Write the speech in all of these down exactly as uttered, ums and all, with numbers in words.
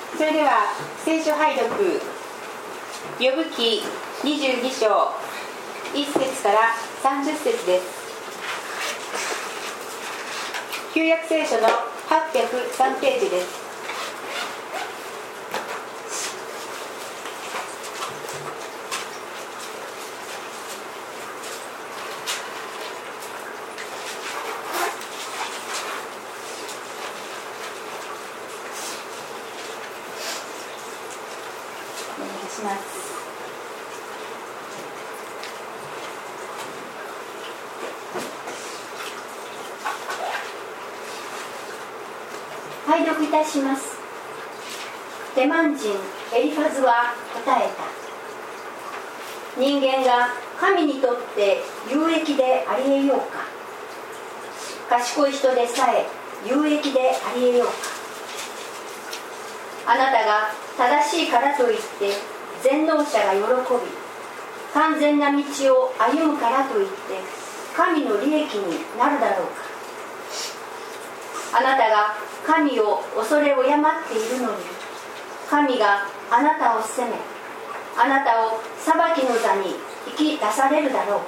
それでは聖書拝読、呼ぶ記にじゅうに章いっ節からさんじゅっ節です。旧約聖書のはっぴゃくさんページです。お願いします。 拝読いたします。テマン人エリファズは答えた。人間が神にとって有益であり得ようか。賢い人でさえ有益であり得ようか。あなたが正しいからといって全能者が喜び、完全な道を歩むからといって神の利益になるだろうか。あなたが神を恐れ敬っているのに、神があなたを責め、あなたを裁きの座に引き出されるだろう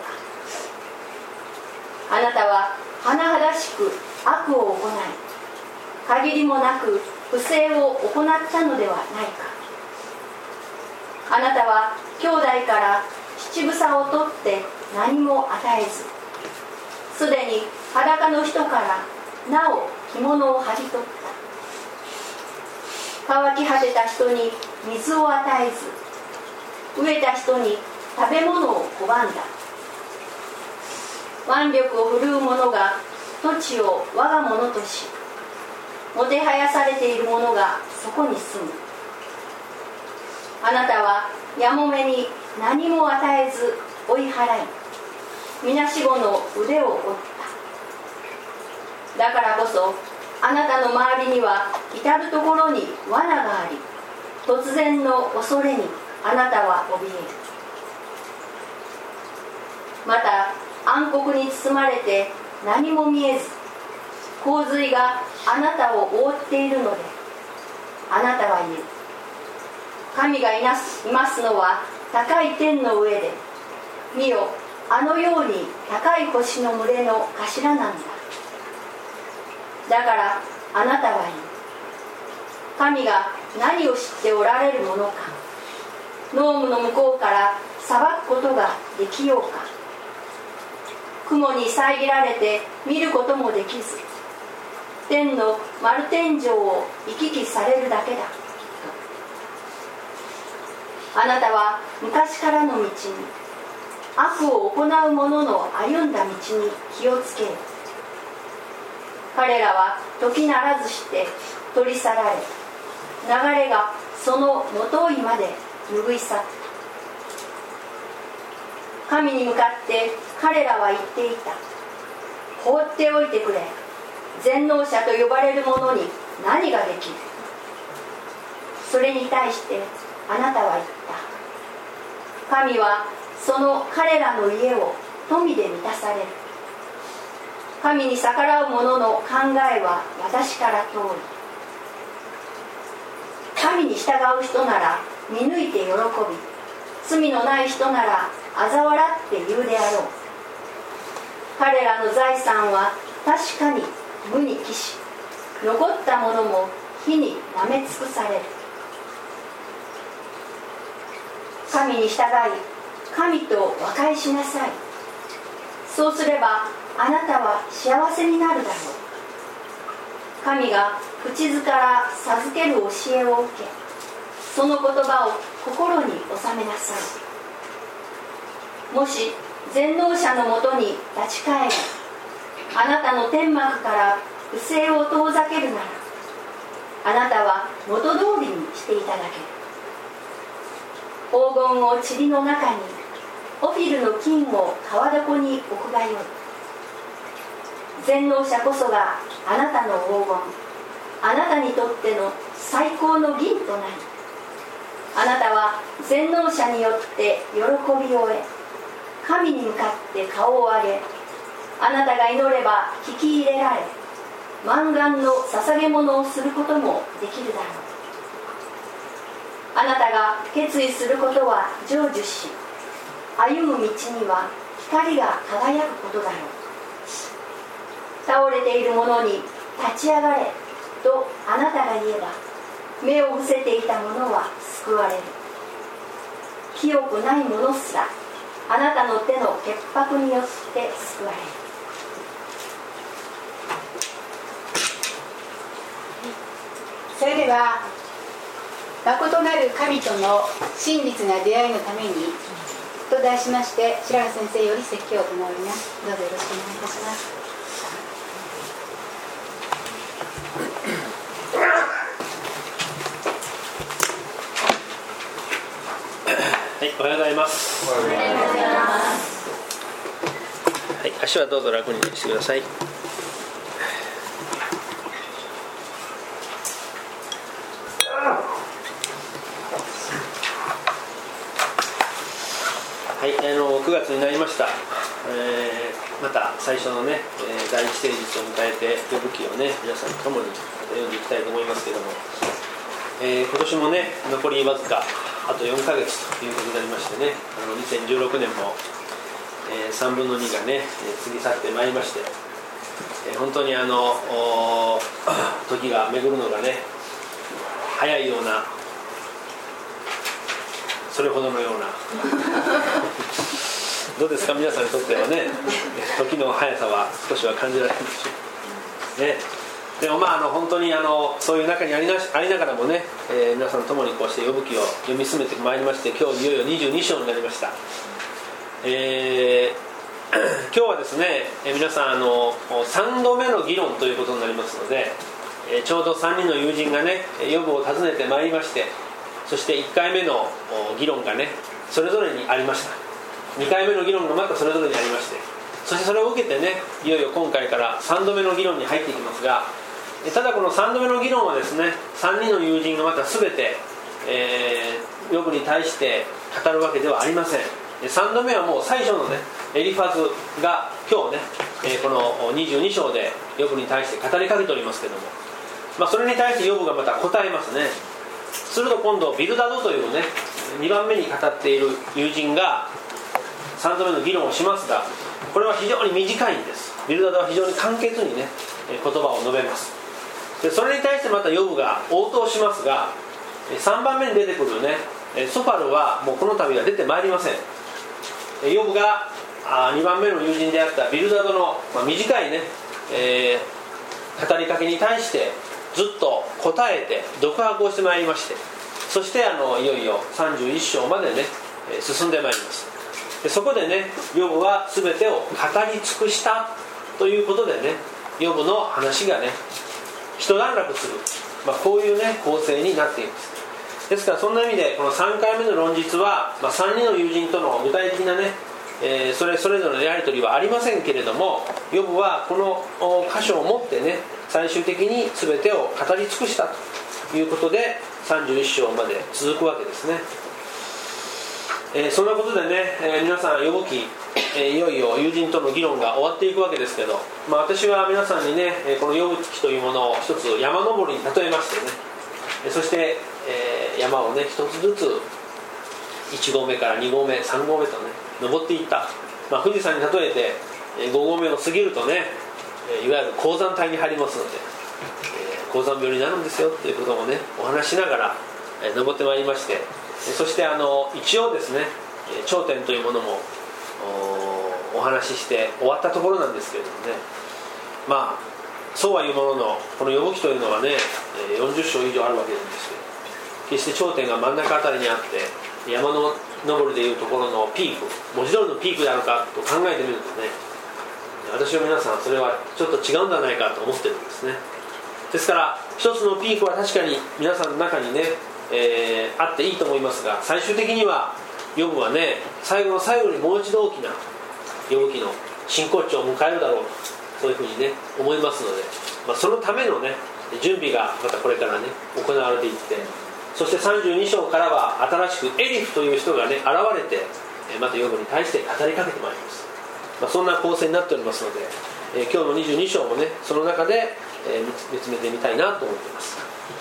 か。あなたは甚だしく悪を行い、限りもなく不正を行ったのではないか。あなたは兄弟から乳房を取って何も与えず、すでに裸の人からなお着物を剥ぎ取った。乾き果てた人に水を与えず、飢えた人に食べ物を拒んだ。腕力を振るう者が土地を我が物とし、もてはやされている者がそこに住む。あなたはやもめに何も与えず追い払い、みなしごの腕を折った。だからこそあなたの周りには至るところに罠があり、突然の恐れにあなたは怯える。また暗黒に包まれて何も見えず、洪水があなたを覆っているので、あなたは言う。神がいなす、いますのは高い天の上で、見よ、あのように高い星の群れの頭なんだ。だからあなたは言う。神が何を知っておられるものか。濃霧の向こうから裁くことができようか。雲に遮られて見ることもできず、天の丸天井を行き来されるだけだ。あなたは昔からの道に、悪を行う者の歩んだ道に気をつけよ。彼らは時ならずして取り去られ、流れがその元いまで拭い去った。神に向かって彼らは言っていた。放っておいてくれ。全能者と呼ばれる者に何ができる。それに対してあなたは言った。神はその彼らの家を富で満たされる。神に逆らう者の考えは私から遠い。神に従う人なら見抜いて喜び、罪のない人なら嘲笑って言うであろう。彼らの財産は確かに無に帰し、残ったものも火に舐め尽くされる。神に従い、神と和解しなさい。そうすればあなたは幸せになるだろう。神が口づから授ける教えを受け、その言葉を心に収めなさい。もし全能者のもとに立ち返り、あなたの天幕から不正を遠ざけるなら、あなたは元通りにしていただける。黄金を塵の中に、オフィルの金を川床に置くがよい。全能者こそがあなたの黄金、あなたにとっての最高の銀となり、あなたは全能者によって喜びを得、神に向かって顔を上げ、あなたが祈れば聞き入れられ、満願の捧げ物をすることもできるだろう。 あなたが決意することは成就し、歩む道には光が輝くことだろう。倒れている者に立ち上がれとあなたが言えば、目を伏せていた者は救われる。清くない者すらあなたの手の潔白によって救われる。 それでは、誠なる神との真実な出会いのためにと題しまして、白髪先生より説教を行います。どうぞよろしくお願いいたします。 はい、おはようございます。 おはようございます。 はい、足はどうぞ楽にしてください。はい、あのくがつになりました。えー、また最初のね、えー、第一聖日を迎えて呼ぶ記をね、皆さんと共に読んでいきたいと思いますけれども、えー、今年もね、残りわずかあとよんかげつということになりましてね、あのにせんじゅうろくねんも、えー、さんぶんのにがね、過ぎ去ってまいりまして、えー、本当にあの時が巡るのがね、早いような、それほどのようなどうですか、皆さんにとってはね、時の速さは少しは感じられるでしょうね。でもまあ、あの本当にあのそういう中にありな、ありながらもね、えー、皆さんと共にこうして呼ぶ記を読み進めてまいりまして、今日いよいよにじゅうに章になりました。えー、今日はですね、えー、皆さんあのさんどめの議論ということになりますので、えー、ちょうどさんにんの友人がね、ヨブを訪ねてまいりまして、そしていっかいめの議論がね、それぞれにありました。にかいめの議論がまたそれぞれにありまして、そしてそれを受けてね、いよいよ今回からさんどめの議論に入っていきますが、ただこのさんどめの議論はですね、さんにんの友人がまた全て、えー、ヨブに対して語るわけではありません。さんどめはもう最初のね、エリファズが今日ね、えー、このにじゅうに章でヨブに対して語りかけておりますけども、まあ、それに対してヨブがまた答えますね。すると今度ビルダドというね、にばんめに語っている友人がさんどめの議論をしますが、これは非常に短いんです。ビルダドは非常に簡潔にね、言葉を述べます。でそれに対してまたヨブが応答しますが、さんばんめに出てくるね、ソファルはもうこの度は出てまいりません。ヨブがにばんめの友人であったビルダドの、まあ、短いね、えー、語りかけに対してずっと答えて独白をしてまいりまして、そしてあのいよいよさんじゅういっ章までね進んでまいります。でそこでね、ヨブは全てを語り尽くしたということでね、ヨブの話がね一段落する、まあ、こういうね構成になっています。ですからそんな意味でこのさんかいめの論述は、まあ、さんにんの友人との具体的なね、えー、それそれぞれのやり取りはありませんけれども、ヨブはこの箇所をもってね、最終的に全てを語り尽くしたということでさんじゅういっ章まで続くわけですね。えー、そんなことでね、えー、皆さんヨブ記、えー、いよいよ友人との議論が終わっていくわけですけど、まあ、私は皆さんにね、このヨブ記というものを一つ山登りに例えましてね、そして、えー、山をね一つずついち合目からに合目さん合目とね登っていった、まあ、富士山に例えてご合目を過ぎるとね、いわゆる高山帯に入りますので、えー、高山病になるんですよということをねお話しながら、えー、登ってまいりまして、そしてあの一応ですね頂点というものも お, お話しして終わったところなんですけれどもね、まあそうはいうもののこのヨブ記というのはねよんじゅう章以上あるわけなんですけど、決して頂点が真ん中あたりにあって山の登りでいうところのピーク、文字通りのピークであるかと考えてみるとね、私は皆さんそれはちょっと違うんじゃないかと思ってるんですね。ですから一つのピークは確かに皆さんの中にね、えー、あっていいと思いますが、最終的にはヨブはね最後の最後にもう一度大きなヨブ記の真骨頂を迎えるだろうと、そういうふうにね思いますので、まあ、そのためのね準備がまたこれからね行われていって、そしてさんじゅうに章からは新しくエリフという人がね現れて、またヨブに対して語りかけてまいります。まあ、そんな構成になっておりますので、えー、今日のにじゅうに章もねその中で、えー、見つめてみたいなと思っています。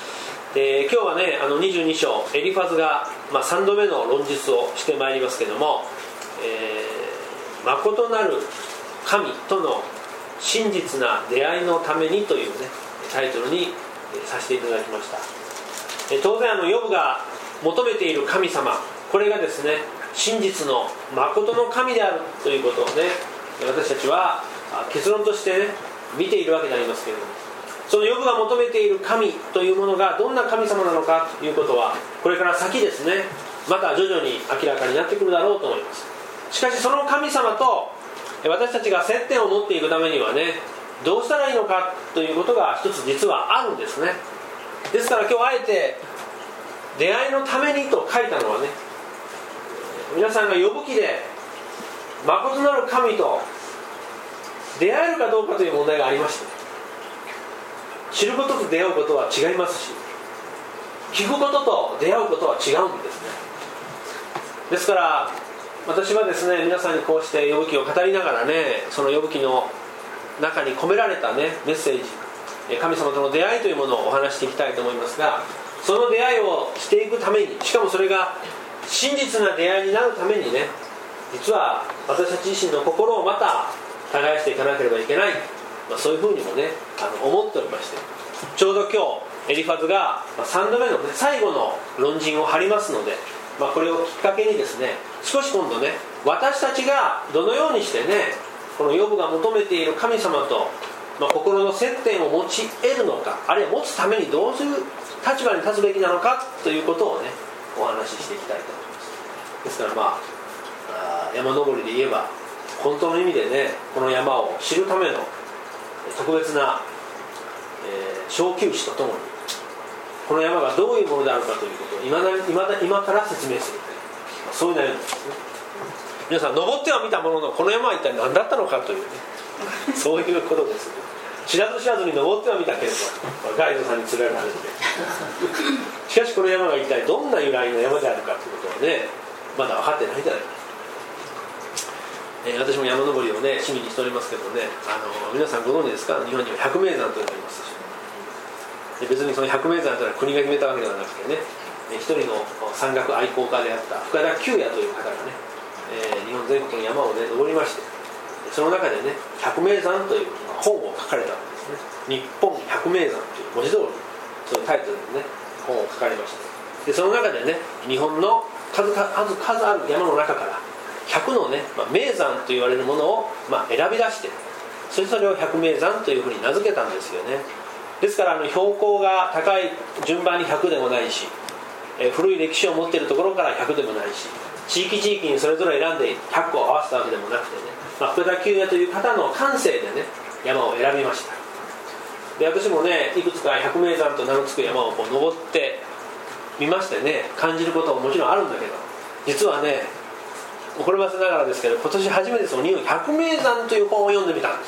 で今日はねあのにじゅうに章エリファズが、まあ、さんどめの論述をしてまいりますけども、えー、誠なる神との真実な出会いのためにというねタイトルにさせていただきました。当然あのヨブが求めている神様、これがですね真実の誠の神であるということをね私たちは結論として、ね、見ているわけでありますけれども、そのヨブが求めている神というものがどんな神様なのかということはこれから先ですねまた徐々に明らかになってくるだろうと思います。しかしその神様と私たちが接点を持っていくためにはねどうしたらいいのかということが一つ実はあるんですね。ですから今日あえて出会いのためにと書いたのはね、皆さんが呼ぶ記で誠なる神と出会えるかどうかという問題がありまして、知ることと出会うことは違いますし、聞くことと出会うことは違うんですね。ですから私はですね皆さんにこうして呼ぶ記を語りながらね、その呼ぶ記の中に込められたねメッセージ、神様との出会いというものをお話していきたいと思いますが、その出会いをしていくために、しかもそれが真実な出会いになるためにね、実は私たち自身の心をまた耕していかなければいけない、まあ、そういうふうにもねあの思っておりまして、ちょうど今日エリファズがさんどめの、ね、最後の論陣を張りますので、まあ、これをきっかけにですね少し今度ね私たちがどのようにしてねこのヨブが求めている神様と、まあ、心の接点を持ち得るのか、あるいは持つためにどういう立場に立つべきなのかということをねお話ししていきたいと思います。ですからまあ山登りで言えば本当の意味でねこの山を知るための特別な、えー、小休止とともにこの山がどういうものであるかということを 今, だ今, だ今から説明する、まあ、そういう内容なんですね。皆さん登っては見たもののこの山は一体何だったのかというねそういうことです。知らず知らずに登っては見たけれど、まあ、ガイドさんに連れられてしかしこの山が一体どんな由来の山であるかということはねまだ分かってないんじゃないか、えー、私も山登りをね趣味にしておりますけどね、あの皆さんご存知ですか、日本には百名山というのがありますし、で別にその百名山というのは国が決めたわけではなくてね、一人の山岳愛好家であった深田久也という方がね、えー、日本全国の山をね登りまして、その中でね百名山という本を書かれたわけですね。日本百名山という文字通りそういうタイトルでね本を書かれまして、でその中でね日本の数々数ある山の中からひゃくのね、まあ、名山と言われるものを、まあ、選び出して、それそれを百名山というふうに名付けたんですよね。ですからあの標高が高い順番にひゃくでもないし、えー、古い歴史を持っているところからひゃくでもないし、地域地域にそれぞれ選んでひゃくを合わせたわけでもなくてね、まあ、福田久也という方の感性でね山を選びました。で私もねいくつか百名山と名の付く山をこう登ってみましてね感じることももちろんあるんだけど、実はねこれませながらですけど今年初めてその百名山という本を読んでみたんです。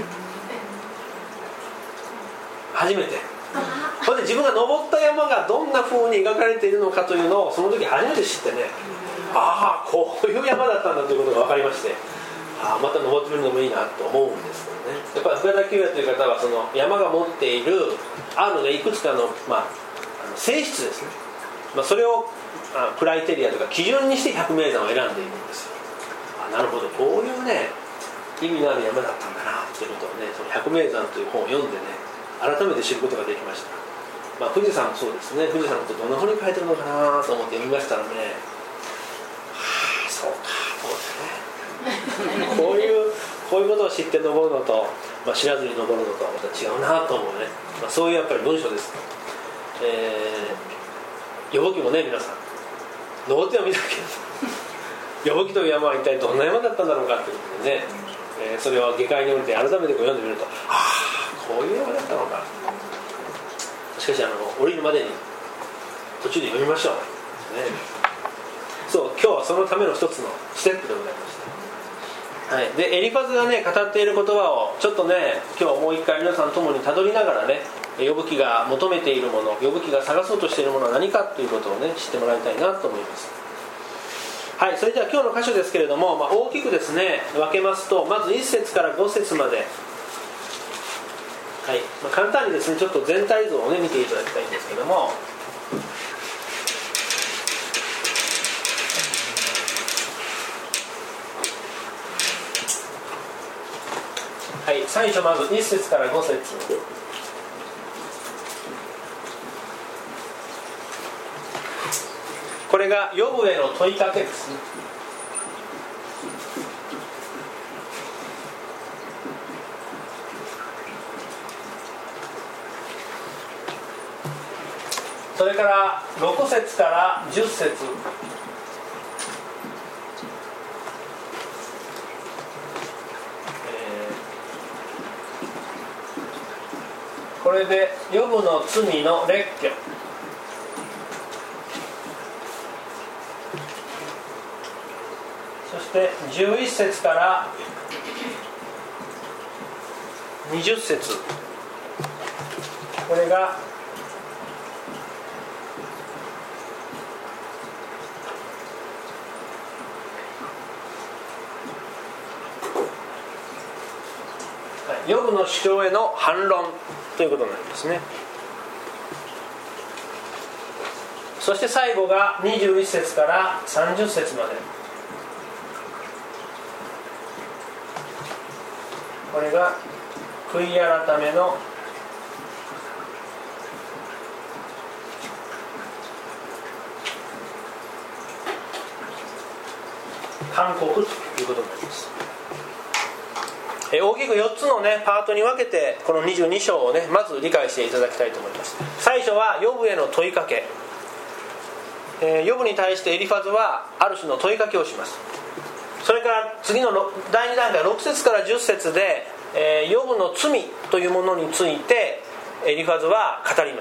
初めて。それで自分が登った山がどんな風に描かれているのかというのをその時初めて知ってね、ああこういう山だったんだということが分かりまして、あまた登ってみるのもいいなと思うんですけどね。やっぱり福田久也という方はその山が持っているあるのでいくつかの、まあ、あの性質ですね、まあ、それをあクライテリアとか基準にして百名山を選んでいるんですよ。あなるほどこういうね意味のある山だったんだなということをねその百名山という本を読んでね改めて知ることができました。まあ、富士山もそうですね、富士山のことどんなふうに書いてるのかなと思って読みましたらね、はあそうかと思ってねこういうこういうことを知って登るのと、まあ、知らずに登るのとはまた違うなと思うね、まあ、そういうやっぱり文章です。えー、予報記もね皆さん登ってはみたけど予報記という山は一体どんな山だったんだろうかということでね、えー、それを下界に降りて改めてこう読んでみると、ああこういう山だったのか。しかしあの降りるまでに途中で読みましょう、ね、そう今日はそのための一つのステップでございました、はい、でエリファズがね語っている言葉をちょっとね今日もう一回皆さんともにたどりながらね呼ぶ記が求めているもの、呼ぶ記が探そうとしているものは何かということをね知ってもらいたいなと思います。はい、それでは今日の箇所ですけれども、まあ、大きくですね分けますと、まずいっ節からご節まではい、まあ、簡単にですねちょっと全体像をね見ていただきたいんですけども、はい、最初まずいっ節からご節。これがヨブへの問いかけですね。それからろく節からじゅっ節。これでヨブの罪の列挙。そしてじゅういっ節からにじゅっ節。これがヨブの主張への反論ということになりますね。そして最後がにじゅういっ節からさんじゅっ節まで。これが悔い改めの勧告ということになります。大きくよっつの、ね、パートに分けてこのにじゅうに章を、ね、まず理解していただきたいと思います。最初はヨブへの問いかけ、えー、ヨブに対してエリファズはある種の問いかけをします。それから次のだいに段階ろく節からじゅっ節で、えー、ヨブの罪というものについてエリファズは語ります。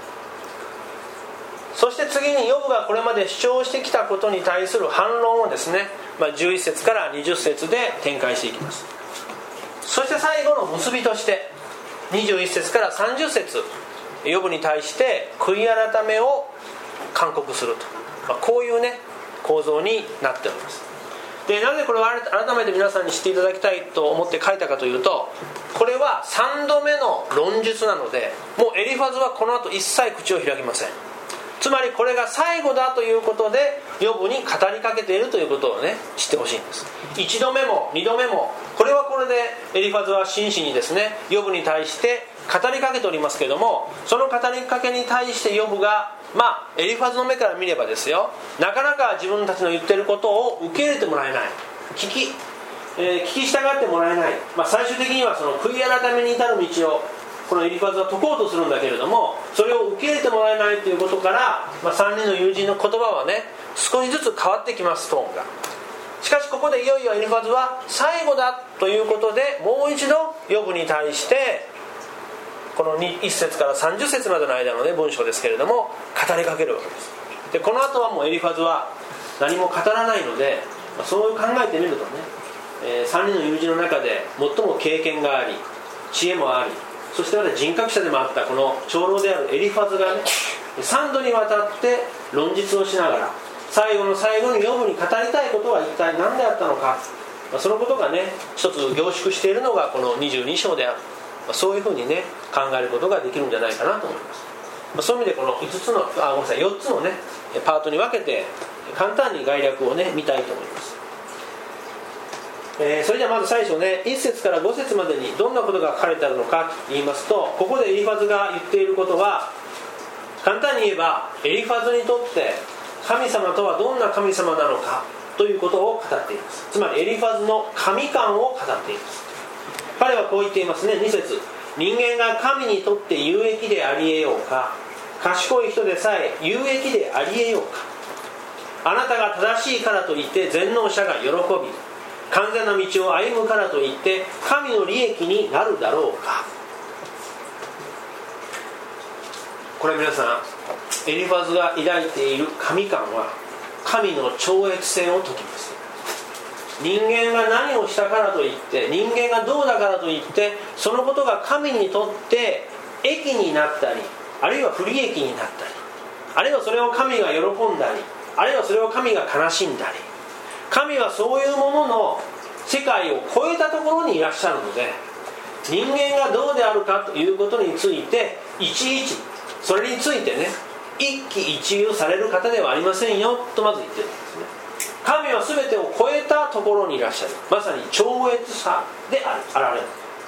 そして次にヨブがこれまで主張してきたことに対する反論をですね、まあ、じゅういっ節からにじゅっ節で展開していきます。そして最後の結びとしてにじゅういっ節からさんじゅっ節、ヨブに対して悔い改めを勧告すると、まあ、こういうね構造になっております。でなぜこれを改めて皆さんに知っていただきたいと思って書いたかというと、これはさんどめの論述なので、もうエリファズはこの後一切口を開きません。つまりこれが最後だということでヨブに語りかけているということをね知ってほしいんです。一度目も二度目もこれはこれでエリファズは真摯にですねヨブに対して語りかけておりますけれども、その語りかけに対してヨブがまあエリファズの目から見ればですよ、なかなか自分たちの言っていることを受け入れてもらえない、聞き、えー、聞き従ってもらえない、まあ、最終的にはその悔い改めに至る道をこのエリファズは解こうとするんだけれども、それを受け入れてもらえないということから、まあ、さんにんの友人の言葉はね少しずつ変わってきます、トーンが。しかしここでいよいよエリファズは最後だということでもう一度ヨブに対してこのいっ節からさんじゅっ節までの間の、ね、文章ですけれども語りかけるわけです。でこの後はもうエリファズは何も語らないので、まあ、そう考えてみるとね、えー、さんにんの友人の中で最も経験があり知恵もあり、そしてまた人格者でもあったこの長老であるエリファズがねさんどにわたって論述をしながら最後の最後にヨブに語りたいことは一体何であったのか、まあ、そのことがね一つ凝縮しているのがこのにじゅうに章である、まあ、そういうふうにね考えることができるんじゃないかなと思います。まあ、そういう意味でこのいつつのあごめんなさいよっつのねパートに分けて簡単に概略をね見たいと思います。えー、それではまず最初ねいっ節からご節までにどんなことが書かれてあるのかと言いますと、ここでエリファズが言っていることは簡単に言えばエリファズにとって神様とはどんな神様なのかということを語っています。つまりエリファズの神観を語っています。彼はこう言っていますね。に節、人間が神にとって有益であり得ようか、賢い人でさえ有益であり得ようか、あなたが正しいからといって全能者が喜び完全な道を歩むからといって神の利益になるだろうか。これ皆さんエリファズが抱いている神観は神の超越性を説きます。人間が何をしたからといって人間がどうだからといってそのことが神にとって益になったりあるいは不利益になったりあるいはそれを神が喜んだりあるいはそれを神が悲しんだり、神はそういうものの世界を超えたところにいらっしゃるので、 人間がどうであるかということについていちいちそれについてね一喜一憂される方ではありませんよとまず言ってるんですね。神は全てを超えたところにいらっしゃる、まさに超越さであるあられる。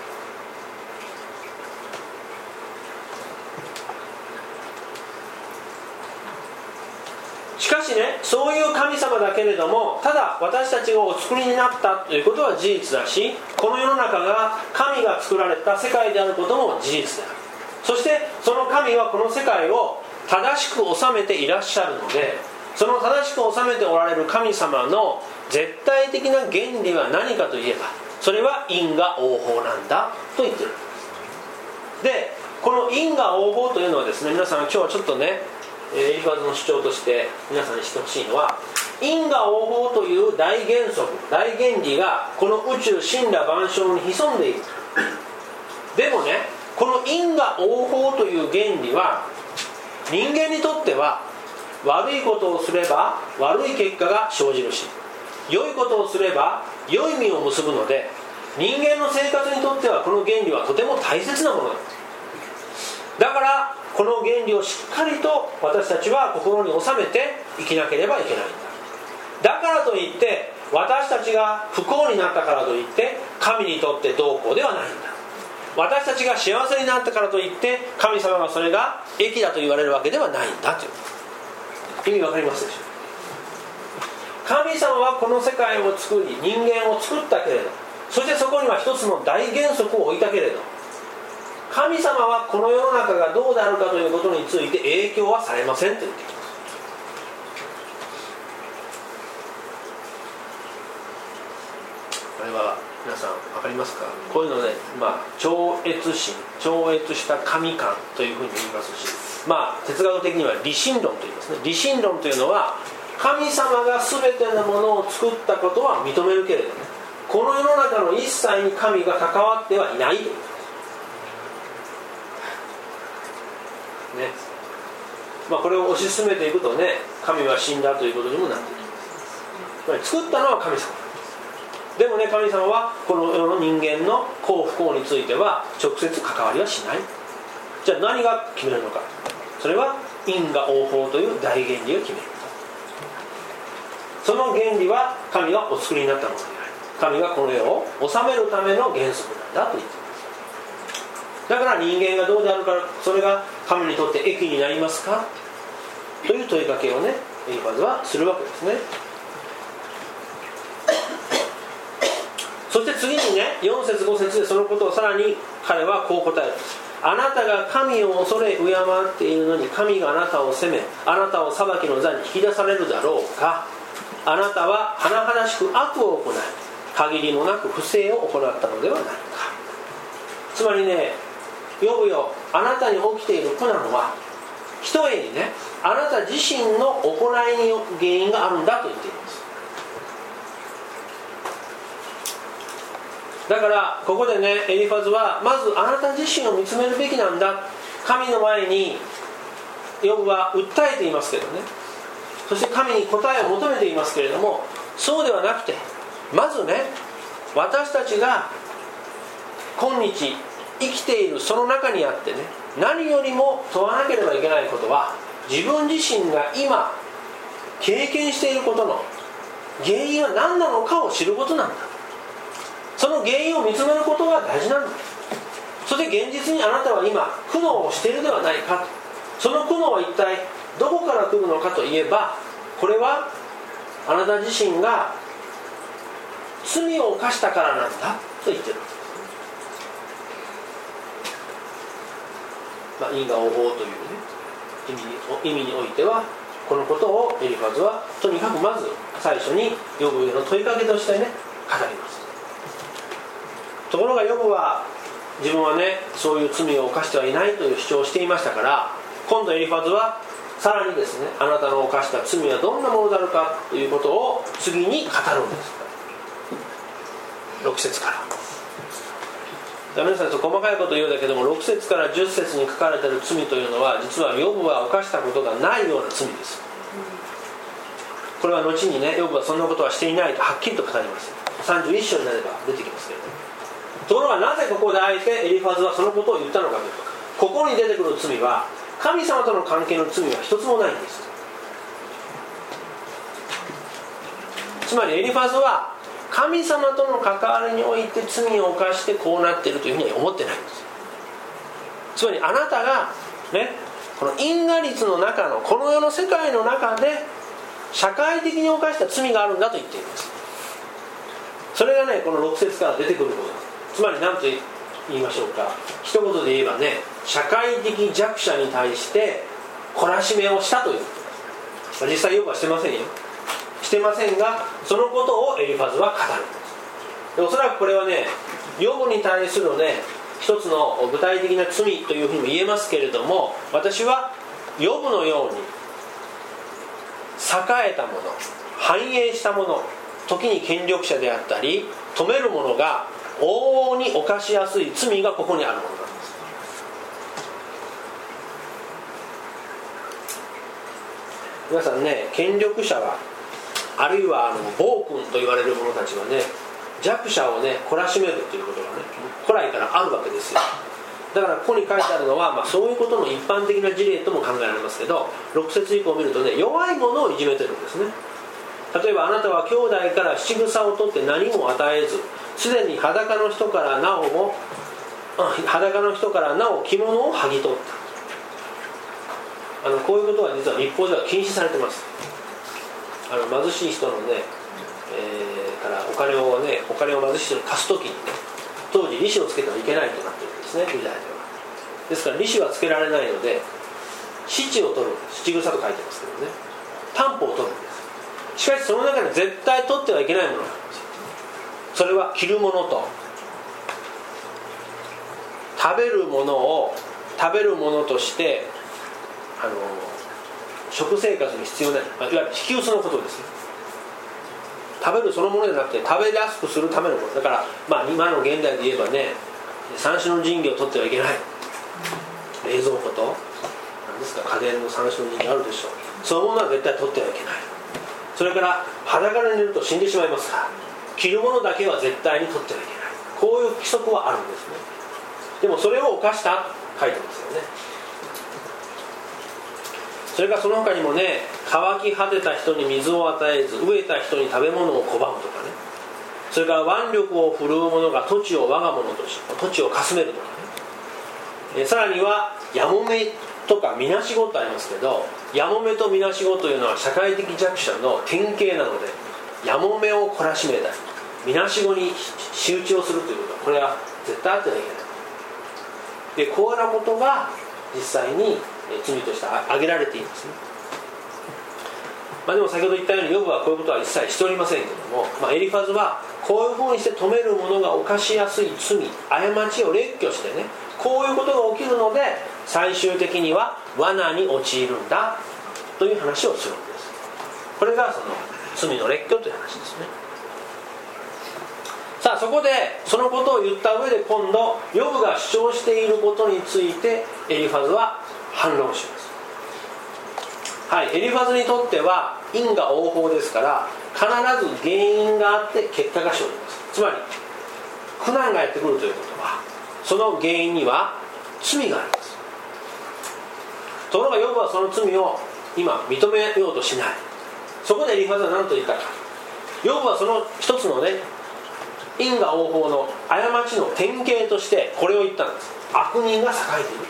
しかしね、そういう神様だけれども、ただ私たちがお作りになったということは事実だし、この世の中が神が作られた世界であることも事実である。そしてその神はこの世界を正しく治めていらっしゃるので、その正しく治めておられる神様の絶対的な原理は何かといえば、それは因果応報なんだと言ってる。で、この因果応報というのはですね、皆さん今日はちょっとねエリファズの主張として皆さんに知ってほしいのは、因果応報という大原則、大原理がこの宇宙神羅万象に潜んでいる。でもね、この因果応報という原理は人間にとっては悪いことをすれば悪い結果が生じるし、良いことをすれば良い実を結ぶので、人間の生活にとってはこの原理はとても大切なものなんです。だからこの原理をしっかりと私たちは心に収めて生きなければいけないんだ。だからといって私たちが不幸になったからといって神にとってどうこうではないんだ。私たちが幸せになったからといって神様がそれが益だと言われるわけではないんだという。意味わかりますでしょうか。神様はこの世界を作り人間を作ったけれど、そしてそこには一つの大原則を置いたけれど、神様はこの世の中がどうであるかということについて影響はされませんと言っています。これは皆さん分かりますか。こういうのね、まあ、超越心、超越した神観というふうに言いますし、まあ、哲学的には理心論と言いますね。理心論というのは神様が全てのものを作ったことは認めるけれども、この世の中の一切に神が関わってはいないというね。まあ、これを推し進めていくとね、神は死んだということにもなっていきます。つまり作ったのは神様でもね、神様はこの世の人間の幸不幸については直接関わりはしない。じゃあ何が決めるのか。それは因果応報という大原理が決める。その原理は神がお作りになったものであり、神がこの世を治めるための原則なんだと言っています。だから人間がどうであるか、それが神にとって益になりますかという問いかけをね、エリファズはするわけですね。そして次にね、よん節ご節でそのことをさらに彼はこう答える。あなたが神を恐れ敬っているのに神があなたを責め、あなたを裁きの座に引き出されるだろうか。あなたは甚だしく悪を行い、限りもなく不正を行ったのではないか。つまりね、ヨブよ、あなたに起きている苦難はひとえにね、あなた自身の行いに原因があるんだと言っています。だからここでね、エリファズはまずあなた自身を見つめるべきなんだ。神の前にヨブは訴えていますけどね、そして神に答えを求めていますけれども、そうではなくて、まずね、私たちが今日生きているその中にあってね、何よりも問わなければいけないことは、自分自身が今経験していることの原因は何なのかを知ることなんだ。その原因を見つめることが大事なんだ。そして現実にあなたは今苦悩をしているではないか。その苦悩は一体どこから来るのかといえば、これはあなた自身が罪を犯したからなんだと言ってる。まあ、因果応報という、ね、意味に、意味においてはこのことをエリファズはとにかくまず最初にヨブへの問いかけとしてね、語ります。ところがヨブは自分はね、そういう罪を犯してはいないという主張をしていましたから、今度エリファズはさらにですね、あなたの犯した罪はどんなものであるかということを次に語るんです。ろく節から。皆さんと細かいことを言うんだけども、ろく節からじゅっ節に書かれている罪というのは、実はヨブは犯したことがないような罪です。これは後にね、ヨブはそんなことはしていないとはっきりと語ります。さんじゅういっ章になれば出てきますけれども、 ところがなぜここであえてエリファズはそのことを言ったのかというと、ここに出てくる罪は神様との関係の罪は一つもないんです。つまりエリファズは神様との関わりにおいて罪を犯してこうなっているというふうには思ってないんです。つまりあなたがね、この因果律の中のこの世の世界の中で社会的に犯した罪があるんだと言っています。それがね、このろく節から出てくることです。つまり何と言いましょうか、一言で言えばね、社会的弱者に対して懲らしめをしたということです。実際ヨブはしてませんよ、してませんが、そのことをエリファズは語るんです。でおそらくこれはね、ヨブに対するね、一つの具体的な罪というふうにも言えますけれども、私はヨブのように栄えたもの、繁栄したもの、時に権力者であったり止めるものが往々に犯しやすい罪がここにあるものなんです。皆さんね、権力者はあるいはあの暴君と言われる者たちはね、弱者をね懲らしめるということがね、古来からあるわけですよ。だからここに書いてあるのは、まあ、そういうことの一般的な事例とも考えられますけど、ろく節以降を見るとね、弱い者をいじめてるんですね。例えばあなたは兄弟から七草を取って何も与えず、すでに裸の人からなおも裸の人からなお着物を剥ぎ取った。あのこういうことは実は立法では禁止されてます。あの貧しい人のね、えー、からお金をねお金を貧しい人に貸すときにね、当時利子をつけてはいけないとなっているんですね、ユダヤでは。ですから利子はつけられないので、七を取る、七草と書いてますけどね、担保を取るんです。しかしその中で絶対取ってはいけないものがあるんですよ。それは着るものと食べるものを食べるものとしてあの食生活に必要ない、いわゆる引き薄のことですね。食べるそのものじゃなくて食べやすくするためのものだから、まあ、今の現代で言えばね、三種の神器を取ってはいけない、冷蔵庫と何ですか、家電の三種の神器あるでしょう、そういうものは絶対取ってはいけない。それから裸で寝ると死んでしまいますから、着るものだけは絶対に取ってはいけない、こういう規則はあるんですね。でもそれを犯したと書いてますよね。それからその他にもね、乾き果てた人に水を与えず、飢えた人に食べ物を拒むとかね、それから腕力を振るう者が土地を我が物とし土地をかすめるとかね、えさらにはやもめとかみなしごとありますけど、やもめとみなしごというのは社会的弱者の典型なので、やもめを懲らしめたりみなしごに仕打ちをするということは、これは絶対あってはいけない。でこういうようなことが実際に罪として挙げられていますね。まあ、でも先ほど言ったようにヨブはこういうことは一切しておりませんけども、まあ、エリファズはこういうふうにして止める者が犯しやすい罪、過ちを列挙してね、こういうことが起きるので最終的には罠に陥るんだという話をするんです。これがその罪の列挙という話ですね。さあそこでそのことを言った上で、今度ヨブが主張していることについてエリファズは反論します。はい、エリファズにとっては因果応報ですから、必ず原因があって結果が生じます。つまり苦難がやってくるということは、その原因には罪があります。ところがヨブはその罪を今認めようとしない。そこでエリファズは何と言ったか、ヨブはその一つのね、因果応報の過ちの典型としてこれを言ったんです。悪人が栄えている。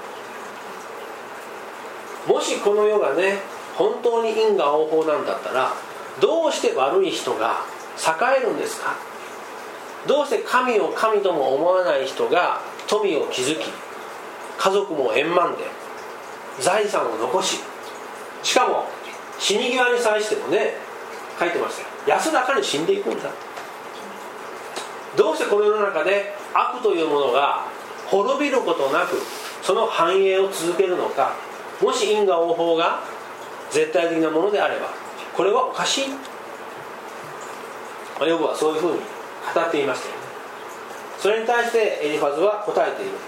もしこの世がね、本当に因果応報なんだったら、どうして悪い人が栄えるんですか。どうして神を神とも思わない人が富を築き、家族も円満で財産を残し、しかも死に際に際してもね、書いてましたよ、安らかに死んでいくんだ。どうしてこの世の中で悪というものが滅びることなくその繁栄を続けるのか。もし因果応報が絶対的なものであれば、これはおかしい。ヨブはそういうふうに語っていましたよね。それに対してエリファズは答えているんです。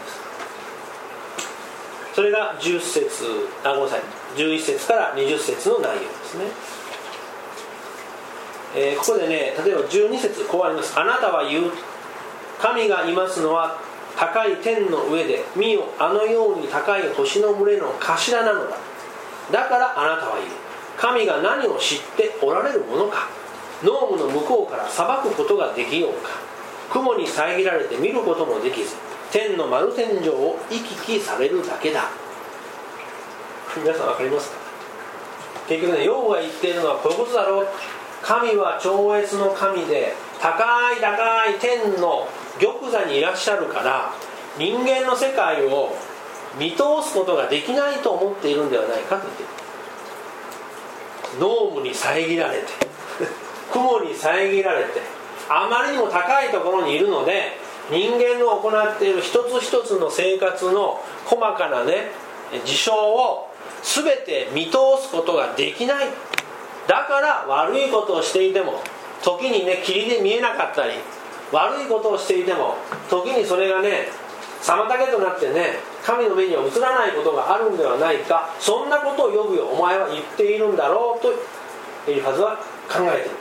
それがじゅっ節、あ、ごめんなさい、じゅういち節からにじゅっ節の内容ですね。えー、ここでね、例えばじゅうに節こうあります。あなたは言う、 神がいますのは高い天の上で、見よあのように高い星の群れの頭なのだ。だからあなたは言う、神が何を知っておられるものか。濃霧の向こうから裁くことができようか。雲に遮られて見ることもできず、天の丸天井を行き来されるだけだ。皆さん分かりますか。結局ね、ヨブが言っているのはこういうことだろう。神は超越の神で、高い高い天の玉座にいらっしゃるから、人間の世界を見通すことができないと思っているんではないかと言っている。濃霧に遮られて雲に遮られて、あまりにも高いところにいるので、人間の行っている一つ一つの生活の細かなね事象を全て見通すことができない。だから悪いことをしていても、時にね霧で見えなかったり、悪いことをしていても時にそれがね妨げとなってね、神の目には映らないことがあるんではないか。そんなことを呼ぶよ、お前は言っているんだろうとエリファズは考えているんです。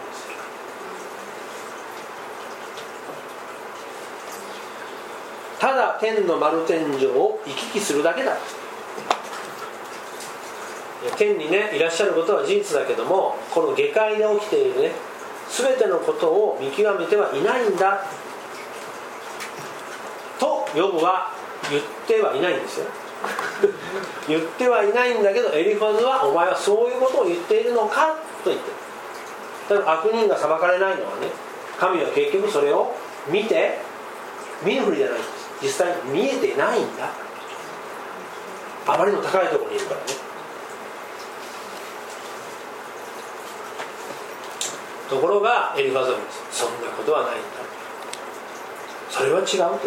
ただ天の丸天井を行き来するだけだ。天にねいらっしゃることは事実だけども、この下界で起きているね全てのことを見極めてはいないんだとヨブは言ってはいないんですよ言ってはいないんだけど、エリファズはお前はそういうことを言っているのかと言ってる。だから悪人が裁かれないのはね、神は結局それを見て見ぬふりじゃないんです。実際に見えてないんだ。あまりの高いところにいるからね。ところがエリファズは言うんです。そんなことはないんだ。それは違うと言います。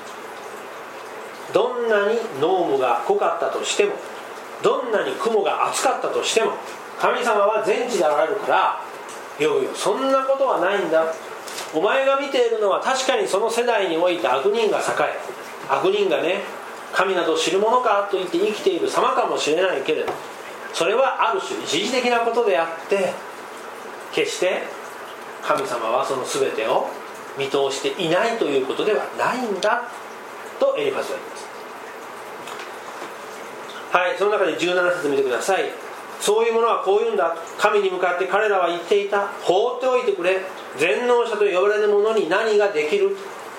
どんなに濃霧が濃かったとしても、どんなに雲が厚かったとしても、神様は全知であられるから、よよそんなことはないんだ。お前が見ているのは確かにその世代において悪人が栄え、悪人がね神など知るものかと言って生きている様かもしれないけれど、それはある種一時的なことであって、決して神様はその全てを見通していないということではないんだとエリファズは言います。はい、その中でじゅうなな節見てください。そういうものはこう言うんだ。神に向かって彼らは言っていた。放っておいてくれ。全能者と呼ばれる者に何ができる。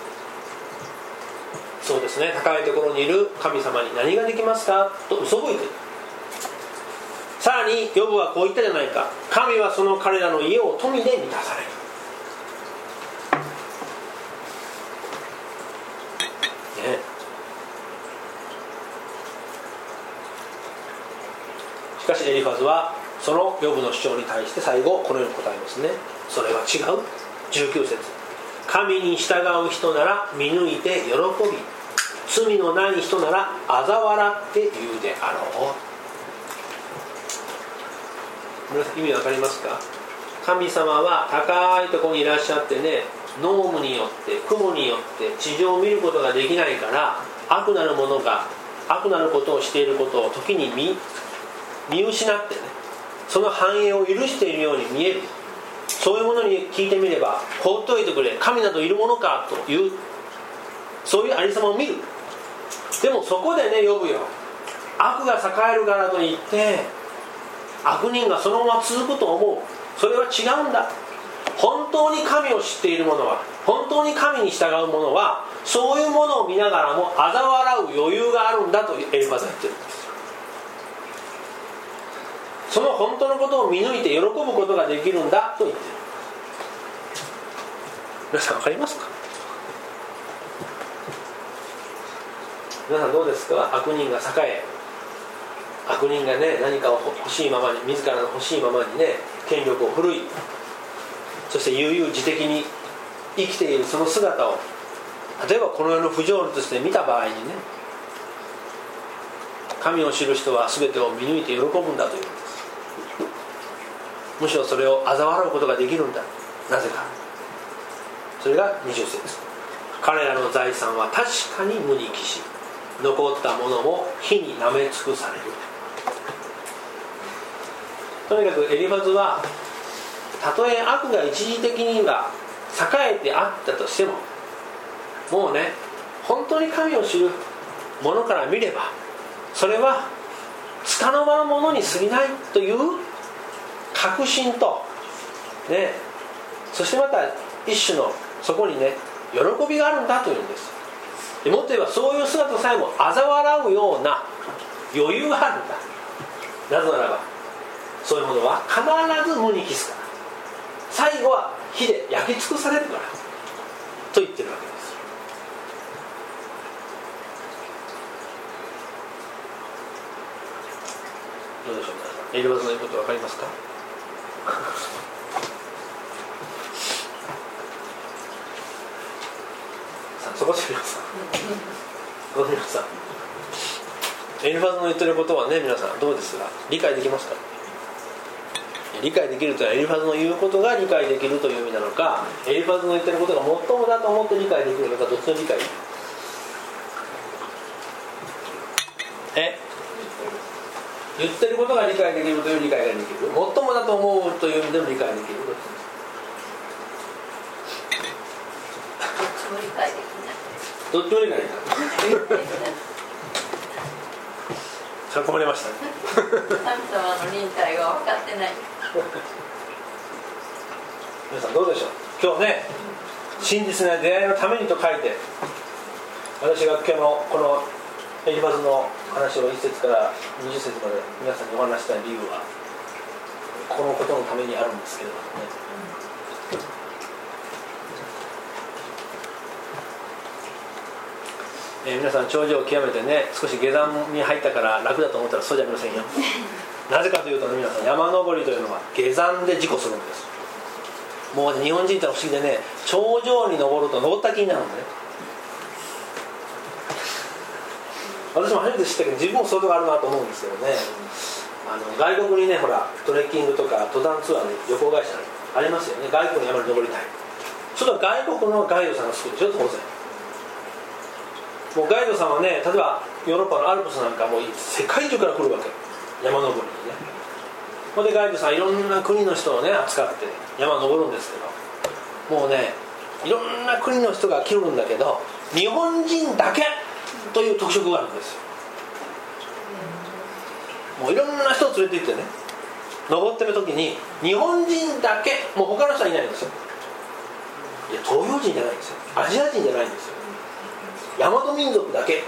そうですね、高いところにいる神様に何ができますかと嘘吹いている。さらにヨブはこう言ったじゃないか。神はその彼らの家を富で満たされる、ね、しかしエリファズはそのヨブの主張に対して最後このように答えますね。それは違う。じゅうきゅう節、神に従う人なら見抜いて喜び、罪のない人なら嘲笑って言うであろう。皆さん意味わかりますか。神様は高いところにいらっしゃってね、濃霧によって雲によって地上を見ることができないから、悪なる者が悪なることをしていることを時に 見, 見失ってね、その繁栄を許しているように見える。そういうものに聞いてみれば、放っておいてくれ、神などいるものかという、そういうありさまを見る。でもそこでね、呼ぶよ、悪が栄えるからといって悪人がそのまま続くと思う。それは違うんだ。本当に神を知っている者は、本当に神に従う者は、そういうものを見ながらも嘲笑う余裕があるんだとエリファズは言ってるんです。その本当のことを見抜いて喜ぶことができるんだと言ってる。皆さん分かりますか。皆さんどうですか。悪人が栄え、悪人がね何かを欲しいままに、自らの欲しいままにね権力を振るい、そして悠々自適に生きているその姿を、例えばこの世の不条理として見た場合にね、神を知る人は全てを見抜いて喜ぶんだというんです。むしろそれを嘲笑うことができるんだ。なぜか。それがにじゅう節、彼らの財産は確かに無に帰し、残ったものも火に舐め尽くされる。とにかくエリファズは、たとえ悪が一時的には栄えてあったとしても、 もうね本当に神を知る者から見ればそれは束の間のものに過ぎないという確信と、ね、そしてまた一種のそこにね喜びがあるんだというんです。でもっと言えばそういう姿さえも嘲笑うような余裕があるんだ。なぜならばそういうものは必ず無に帰すから、最後は火で焼き尽くされるからと言ってるわけです。どうでしょう皆さん、エリバズの言うこと分かりますか？さあそこで皆さんそこで皆さんエリバズの言ってることはね、皆さんどうですか？理解できますか？理解できるというのはエリファズの言うことが理解できるという意味なのか、エリファズの言ってることが最もだと思って理解できるのか、どっちの理解？え言ってることが理解できるという理解ができる、最もだと思うという意味でも理解できる、どっちも理解できないそれ困りましたね神様の忍耐が分かってない皆さんどうでしょう。今日ね真実な出会いのためにと書いて、私が今日のこのエリファズの話をいっ節からにじゅっ節まで皆さんにお話したい理由はこのことのためにあるんですけれどもね、えー、皆さん頂上を極めてね少し下山に入ったから楽だと思ったらそうじゃありませんよなぜかというと、ね、皆さん山登りというのは下山で事故するんです。もう、ね、日本人ってのは不思議でね、頂上に登ると登った気になるんでね。私も初めて知ったけど自分もそういうとこあるなと思うんですけどね、あの外国にねほらトレッキングとか登山ツアーで旅行会社ありますよね。外国の山に登りたい、ちょっと外国のガイドさんが好きでしょ当然。もうガイドさんはね、例えばヨーロッパのアルプスなんかもう世界中から来るわけ、山登りにね。ここでガイドさんいろんな国の人をね扱って山登るんですけど、もうねいろんな国の人が来るんだけど日本人だけという特色があるんですよ。もういろんな人を連れて行ってね登ってる時に日本人だけ、もう他の人はいないんですよ。いや東洋人じゃないんですよ、アジア人じゃないんですよ、大和民族だけ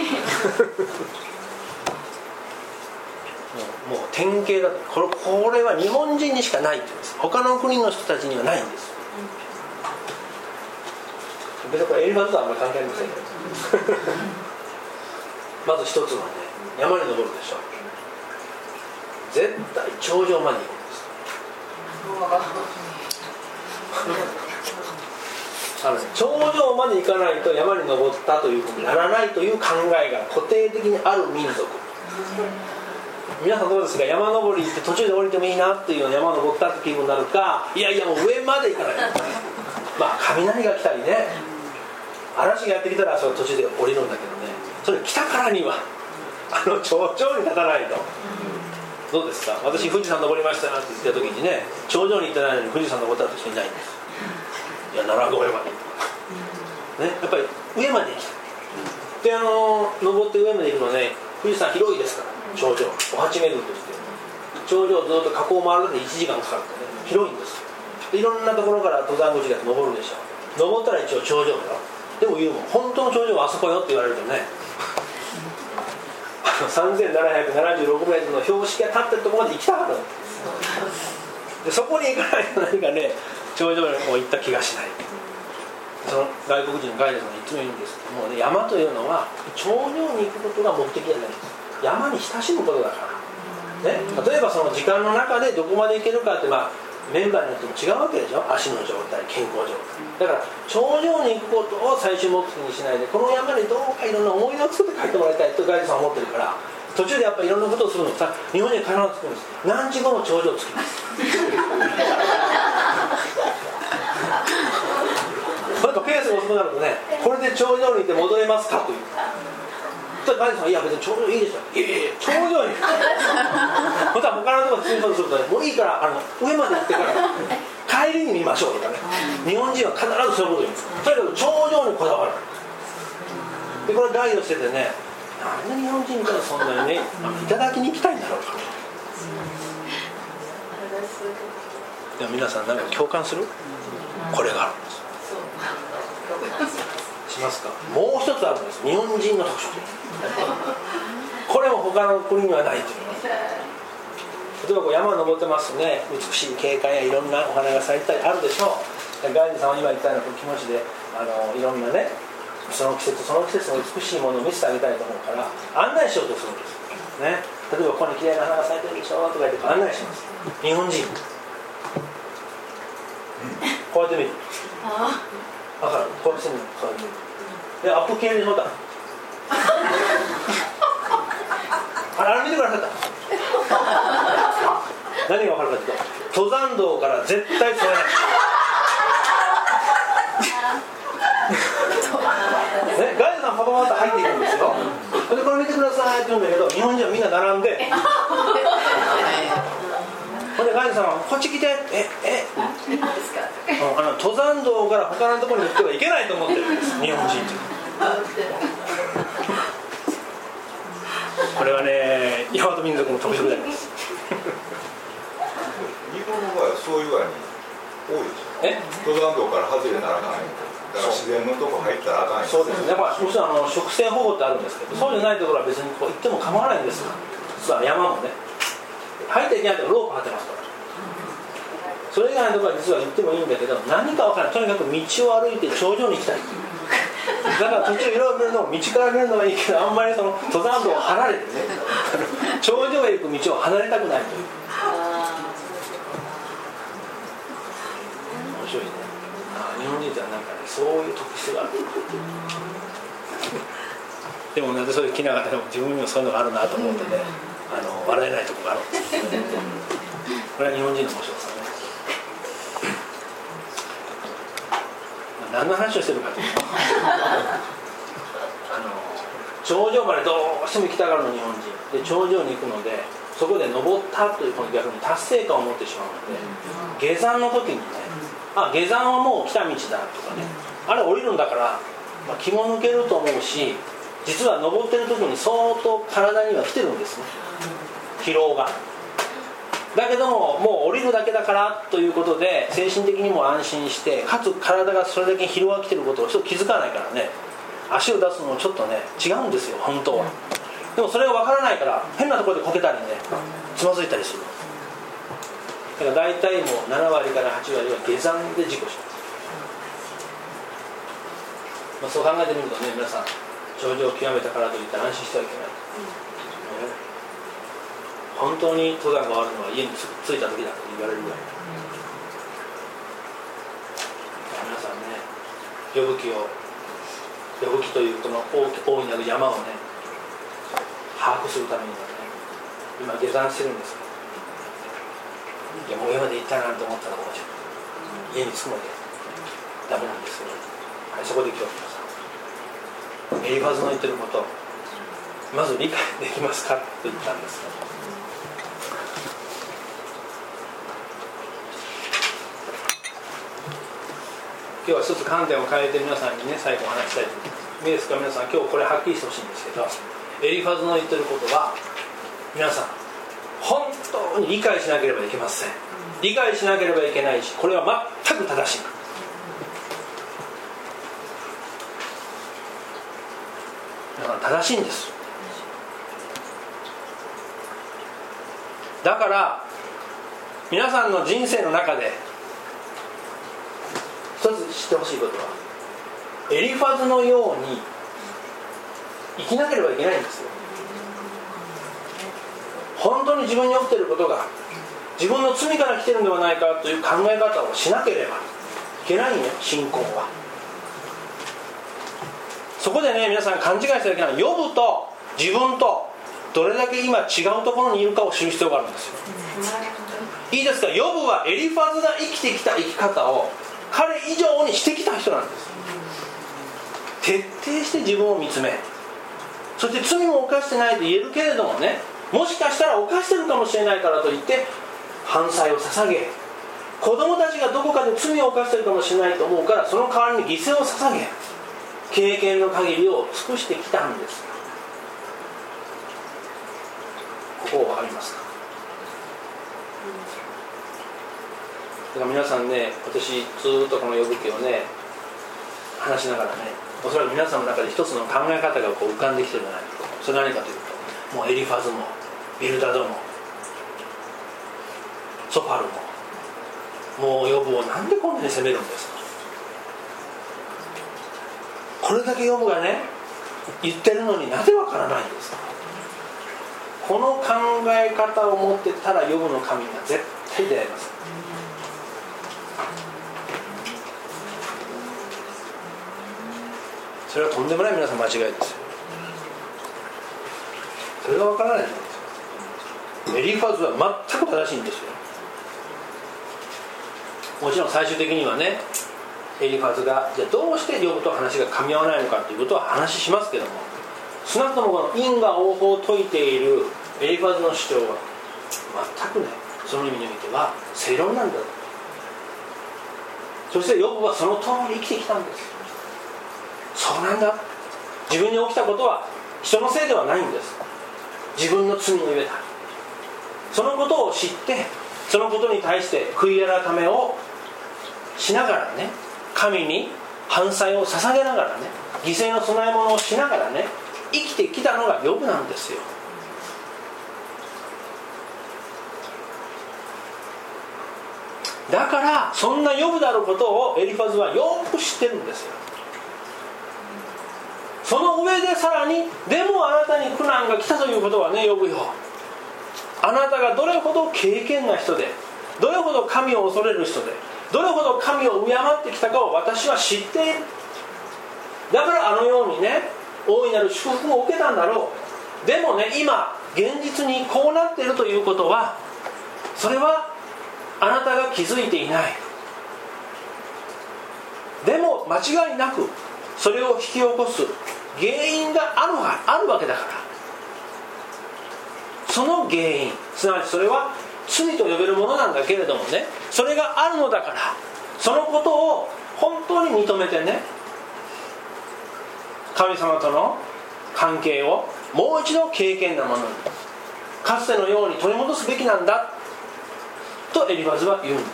もう、もう典型だと、これ、これは日本人にしかないって言うんです。他の国の人たちにはないんです。別にこれエリファズとはあんまり関係ありませんけどまず一つはね、山に登るでしょう。絶対頂上まで行くんですあの、ね、頂上まで行かないと山に登ったというふうにならないという考えが固定的にある民族。皆さんどうですか？山登りって途中で降りてもいいなっていうの山登ったって気分になるか、いやいやもう上まで行かないまあ雷が来たりね、嵐がやってきたらその途中で降りるんだけどね、それ来たからにはあの頂上に立たないと。どうですか？私富士山登りましたなって言った時にね、頂上に行ってないのに富士山登った人いないんです。いや奈良越えまでね、やっぱり上まで行きたいで、あの登って上まで行くのね、富士山広いですから頂上お八巡りとして頂上ずっと河口を回るだけでいちじかんかかるんでね、広いんですで、いろんなところから登山口が登るでしょう。登ったら一応頂上だよ。でも言うもん、本当の頂上はあそこよって言われるとねさんぜんななひゃくななじゅうろくメートルの標識が立ってるところまで行きたかったんですで、そこに行かないと何かね頂上にも行った気がしない。その外国人のガイドさんがいつも言うんですけども、ね、山というのは頂上に行くことが目的じゃないんです。山に親しむことだから、ね、例えばその時間の中でどこまで行けるかって、まあ、メンバーによっても違うわけでしょ。足の状態、健康状態だから頂上に行くことを最終目的にしないで、この山にどうかいろんな思い出を作って帰ってもらいたいとガイドさんは思ってるから、途中でやっぱりいろんなことをするのさ、日本に必ず着くんです。何時後も頂上着きますなんかペースが遅くなるとね、これで頂上に行って戻れますかという。そしたらガイドさん、いや別に頂上いいでしょ。いやいや頂上にまた他のところに進むとするとね、もういいからあの上まで行ってから帰帰りに見ましょうとかね、日本人は必ずそういうことを言うんです。とにかく頂上にこだわる。でこれガイドしててね、なんで日本人からそんなにねいただきに行きたいんだろうか。でも皆さん何か共感する？これがあるんです。しますか？もう一つあるんです。日本人の特徴。これも他の国にはないという。例えばこう山を登ってますとね、美しい景観やいろんなお花が咲いたりあるでしょう。ガイドさんは今言ったような気持ちであのいろんなね、その季節その季節の美しいものを見せてあげたいと思うから案内しようとするんです、ね、例えばここに綺麗な花が咲いてるでしょとか言って案内します。日本人こうやって見る。だからこうやって見る。こうやって見る。でアップ系でしょだあれあれ見てくださった。何が分かるかというと、登山道から絶対それないね、ガイドさんパパパッと入っていくんですよ。でこれ見てくださいって言うんだけど、日本人はみんな並んでほんでガイドさんはこっち来てええあの登山道から他のところに行ってはいけないと思ってるんです、日本人ってこれはね、大和民族の特色であります日本の場合はそういう具合に多いでしょ。え登山道から外れならあかん。だから自然のとこ入ったらあかん。 そうですね、まあ、もちろんあの植生保護ってあるんですけど、そうじゃないところは別にこう行っても構わないんですよ。実は山もね、入っていけないとロープ張ってますから。それ以外のところは実は行ってもいいんだけど、何か分からない。とにかく道を歩いて頂上に行きたい。だから途中いろいろ見るのも道から見るのはいいけど、あんまりその登山道を離れてね頂上へ行く道を離れたくないという。面白いね。ああ、日本人ってなんかね、そういう特質があるでもね、それ聞きながらでも自分にもそういうのがあるなと思ってね、あの笑えないところがあるんですよこれは日本人の面白さね。何の話をしてるかというとあの頂上までどうしても行きたがるの日本人で、頂上に行くのでそこで登ったというこの逆に達成感を持ってしまうので、下山の時にね、あ、下山はもう来た道だとかね、あれ降りるんだから、まあ、気も抜けると思うし、実は登ってる時に相当体には来てるんですね、疲労が。だけどももう降りるだけだからということで精神的にも安心して、かつ体がそれだけ疲労が来てることをちょっと気づかないからね、足を出すのもちょっとね違うんですよ本当は。でもそれが分からないから変なところでこけたりね、つまずいたりする。だから大体もうななわりからはちわりは下山で事故します、まあ、そう考えてみるとね、皆さん頂上を極めたからといって安心してはいけない、うんね、本当に登山が終わるのは家に着いた時だと言われるぐらい、うん、皆さんね、呼ぶ気を呼ぶ気というこの大いなる山をね把握するためにはね、今下山してるんです。いやもう上まで行ったなと思ったらもうちょっと家に着くまでダメなんですよ、はい、そこで今日皆さんエリファズの言ってることまず理解できますかと言ったんです。今日は一つ観点を変えて皆さんにね最後お話したいと思います。いいですか皆さん、今日これはっきりしてほしいんですけど、エリファズの言ってることは皆さん本当に理解しなければいけません。理解しなければいけないし、これは全く正しい。皆さん正しいんです。だから皆さんの人生の中で一つ知ってほしいことは、エリファズのように生きなければいけないんですよ。本当に自分に起きていることが自分の罪から来ているのではないかという考え方をしなければいけないね、信仰は。そこでね、皆さん勘違いしてはいけない。ヨブと自分とどれだけ今違うところにいるかを知る必要があるんですよ。いいですか、ヨブはエリファズが生きてきた生き方を彼以上にしてきた人なんです。徹底して自分を見つめ、そして罪も犯してないと言えるけれどもね、もしかしたら犯してるかもしれないからといって犯罪を捧げ子供たちがどこかで罪を犯しているかもしれないと思うから、その代わりに犠牲を捧げ、経験の限りを尽くしてきたんです。ここ分かりますか？だから皆さんね、私ずっとこの呼ぶ記をね話しながらね、おそらく皆さんの中で一つの考え方がこう浮かんできてるんじゃないかと。それ何かというと、もうエリファズもビルダドもソファルも、もうヨブをなんでこんなに責めるんですか。これだけヨブがね言ってるのになぜわからないんですか。この考え方を持ってたらヨブの神が絶対出会います。それはとんでもない皆さん間違いですよ。それがわからないんですよ。エリファズは全く正しいんですよ。もちろん最終的にはね、エリファズがじゃあどうしてヨブと話が噛み合わないのかということは話しますけども、少なくともこの因果応報を説いているエリファズの主張は全くね、その意味においては正論なんだと。そしてヨブはその通り生きてきたんです。そうなんだ、自分に起きたことは人のせいではないんです。自分の罪のゆえだ。そのことを知って、そのことに対して悔い改めをしながらね、神に反祭を捧げながらね、犠牲の供え物をしながらね、生きてきたのがヨブなんですよ。だからそんなヨブであることをエリファズはよく知ってるんですよ。その上でさらに、でもあなたに苦難が来たということはね、ヨブよ、あなたがどれほど敬虔な人で、どれほど神を恐れる人で、どれほど神を敬ってきたかを私は知っている。だからあのようにね、大いなる祝福を受けたんだろう。でもね、今現実にこうなっているということは、それはあなたが気づいていない。でも間違いなくそれを引き起こす原因があるわ、あるわけだから、その原因、すなわちそれは罪と呼べるものなんだけれどもね、それがあるのだから、そのことを本当に認めてね、神様との関係をもう一度敬虔なものに、かつてのように取り戻すべきなんだとエリファズは言うんです。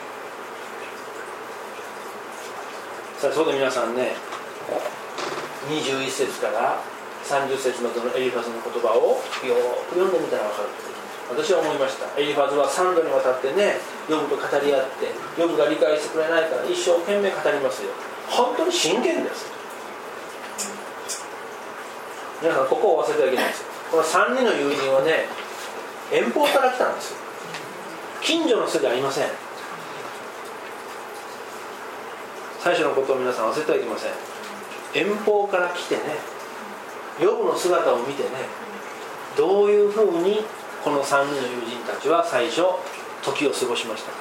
さあ、そこで皆さんね、にじゅういっ節からさんじゅっ節までのエリファズの言葉をよく読んでみたら分かると私は思いました。エリファズはさんどにわたってね、ヨブと語り合って、ヨブが理解してくれないから一生懸命語りますよ。本当に真剣です。皆さんここを忘れてはいけないんですよ。このさんにんの友人はね、遠方から来たんですよ。近所の人ではありません。最初のことを皆さん忘れてはいけません。遠方から来てね、ヨブの姿を見てね、どういうふうにこのさんにんの友人たちは最初時を過ごしましたか。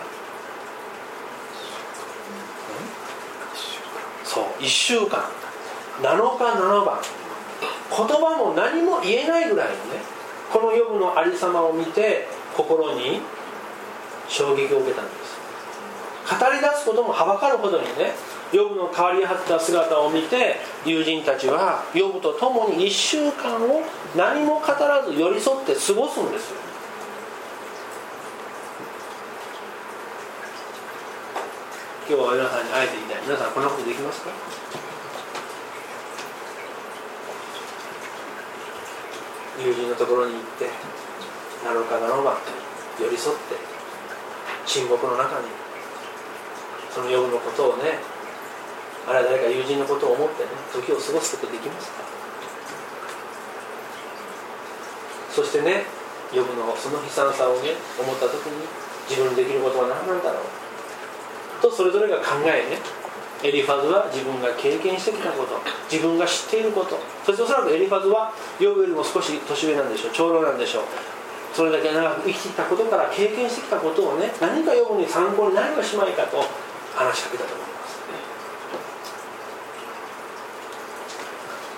そう、いっしゅうかん、なのかなのばん、言葉も何も言えないぐらいのね、このヨブのありさまを見て心に衝撃を受けたんです。語り出すこともはばかるほどにね、ヨブの変わり果てた姿を見て、友人たちはヨブと共にいっしゅうかんを何も語らず寄り添って過ごすんですよ。今日は皆さんに会えていない。皆さんこんなことできますか？友人のところに行って、なのかなのば寄り添って沈黙の中にそのヨブのことをね、あれは誰か友人のことを思ってね、時を過ごすことできますか？そしてね、ヨブのその悲惨さをね思った時に、自分にできることは何なんだろうとそれぞれが考えね、エリファズは自分が経験してきたこと、自分が知っていること、そしておそらくエリファズはヨブよりも少し年上なんでしょう、長老なんでしょう。それだけ長く生きてきたことから経験してきたことをね、何かヨブに参考になるかしまいかと話しかけたと思います。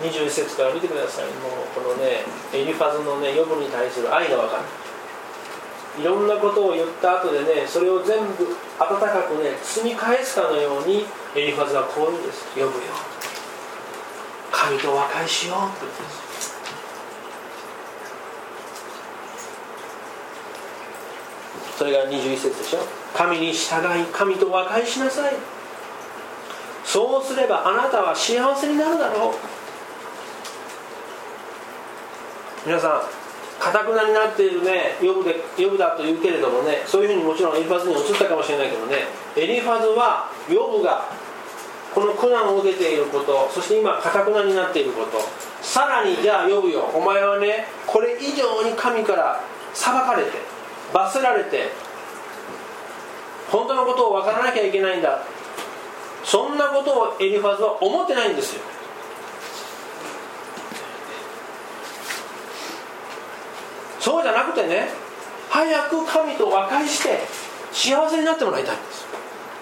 にじゅういっ節から見てください。もうこのね、エリファズのね、ヨブに対する愛が分かる。 いろんなことを言った後でね、それを全部温かくね包み返すかのようにエリファズはこう言うんです。呼ぶよ、神と和解しようって言うんです。それがにじゅういち節でしょ。神に従い神と和解しなさい。そうすればあなたは幸せになるだろう。皆さん、堅くなになっているねヨブでヨブだと言うけれどもね、そういうふうにもちろんエリファズに移ったかもしれないけどね、エリファズはヨブがこの苦難を受けていること、そして今堅くなになっていること、さらにじゃあヨブよ、お前はねこれ以上に神から裁かれて罰せられて本当のことを分からなきゃいけないんだ、そんなことをエリファズは思ってないんですよ。そうじゃなくてね、早く神と和解して幸せになってもらいたいんです。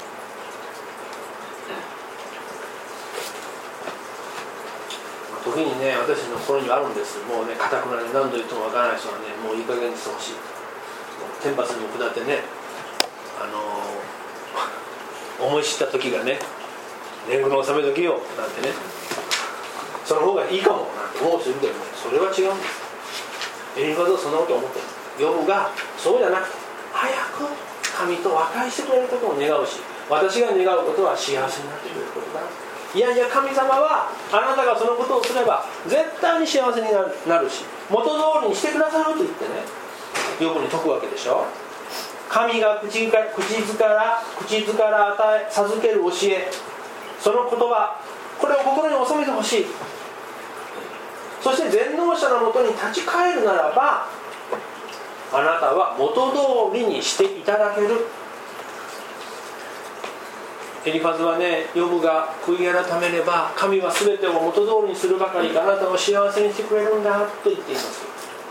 時にね、私の心にはあるんです。もうね、堅くなり何度言ってもわからない人はね、もういい加減にしてほしい。天罰にも下ってね、あのー、思い知った時がね、年貢の納め時よなんてね、その方がいいかもなんて思う人いるけどね、それは違うんです。エリファズはそんなことを思ってる。ヨブがそうじゃなくて、早く神と和解してくれることを願うし、私が願うことは幸せになってくれることだ。いやいや、神様はあなたがそのことをすれば絶対に幸せにな る, なるし元通りにしてくださると言ってね、ヨブに説くわけでしょ。神が 口, か口ずから口ずから与え授ける教え、その言葉、これを心に収めてほしい。そして全能者のもとに立ち返るならば、あなたは元通りにしていただける。エリファズはね、ヨブが悔い改めれば神は全てを元通りにするばかりか、あなたを幸せにしてくれるんだと言っています。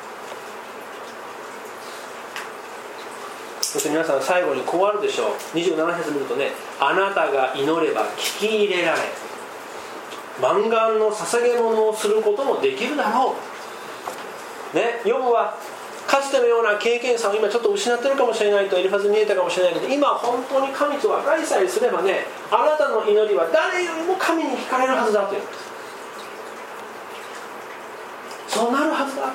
そして皆さん、最後にこうあるでしょう。にじゅうなな節見るとね、あなたが祈れば聞き入れられ、満願の捧げ物をすることもできるだろうね。ヨブはかつてのような経験さを今ちょっと失ってるかもしれないとエリファズに見えたかもしれないけど、今本当に神と和解さえすればね、あなたの祈りは誰よりも神に聞かれるはずだというんです。そうなるはずだ。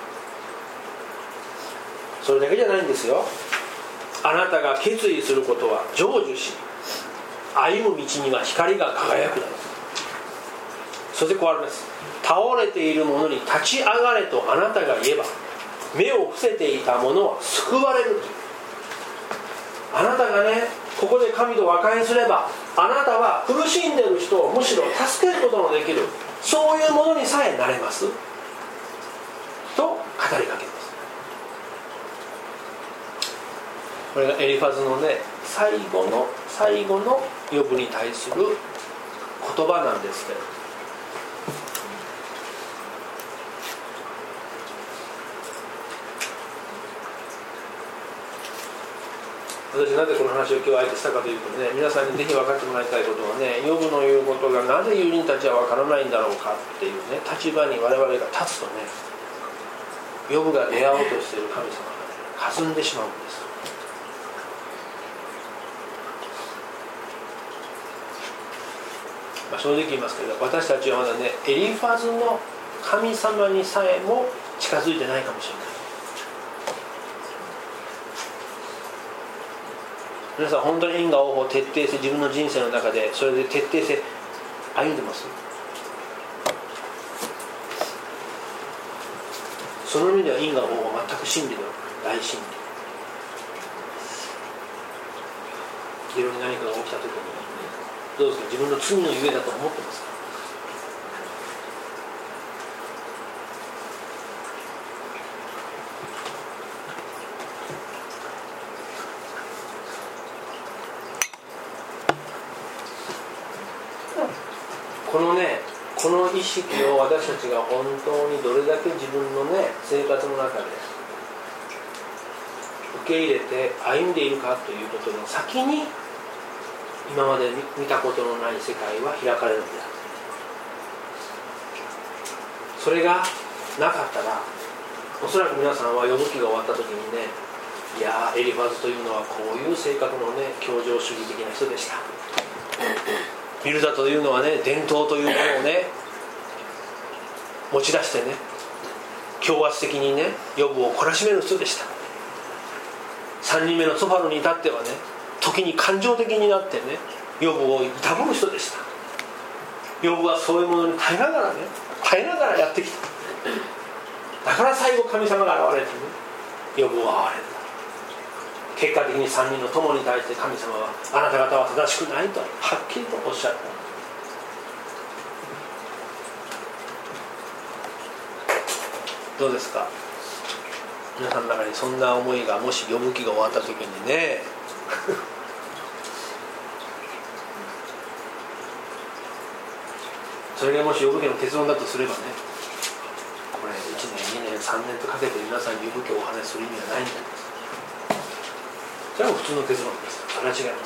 それだけじゃないんですよ。あなたが決意することは成就し、歩む道には光が輝くだろう。そしてこうあります。倒れている者に立ち上がれとあなたが言えば、目を伏せていた者は救われる。あなたがね、ここで神と和解すれば、あなたは苦しんでいる人をむしろ助けることのできる、そういうものにさえなれますと語りかけます。これがエリファズのね、最後の最後のヨブに対する言葉なんですけど、私なぜこの話を今日相手したかというとね、皆さんにぜひ分かってもらいたいことはね、ヨブの言うことがなぜ友人たちは分からないんだろうかっていうね、立場に我々が立つとね、ヨブが出会おうとしている神様が霞んでしまうんです。まあ、正直言いますけど、私たちはまだね、エリファズの神様にさえも近づいてないかもしれない。皆さん本当に因果応報を徹底して自分の人生の中でそれで徹底して歩んでます？その意味では因果応報は全く真理ではない、大真理。いろいろ何かが起きた時にどうですか、自分の罪のゆえだと思ってますか？このね、この意識を私たちが本当にどれだけ自分のね、生活の中で受け入れて歩んでいるかということの先に、今まで見たことのない世界は開かれるんである。それがなかったら、おそらく皆さんは呼ぶ記が終わった時にね、 いやエリファズというのはこういう性格のね協情主義的な人でした。ビルダというのはね伝統というものをね持ち出してね強圧的にねヨブを懲らしめる人でした。さんにんめのツォファルに至ってはね時に感情的になってねヨブをいたぶる人でした。ヨブはそういうものに耐えながらね耐えながらやってきた。だから最後神様が現れてねヨブを憐れんだ。結果的にさんにんの友に対して神様はあなた方は正しくないとはっきりとおっしゃった。どうですか皆さんの中にそんな思いがもしヨブ記が終わった時にねそれがもしヨブ記の結論だとすればねこれいちねんにねんさんねんとかけて皆さんにヨブ記をお話しする意味はないんだ。それは普通の結論です。それは違います。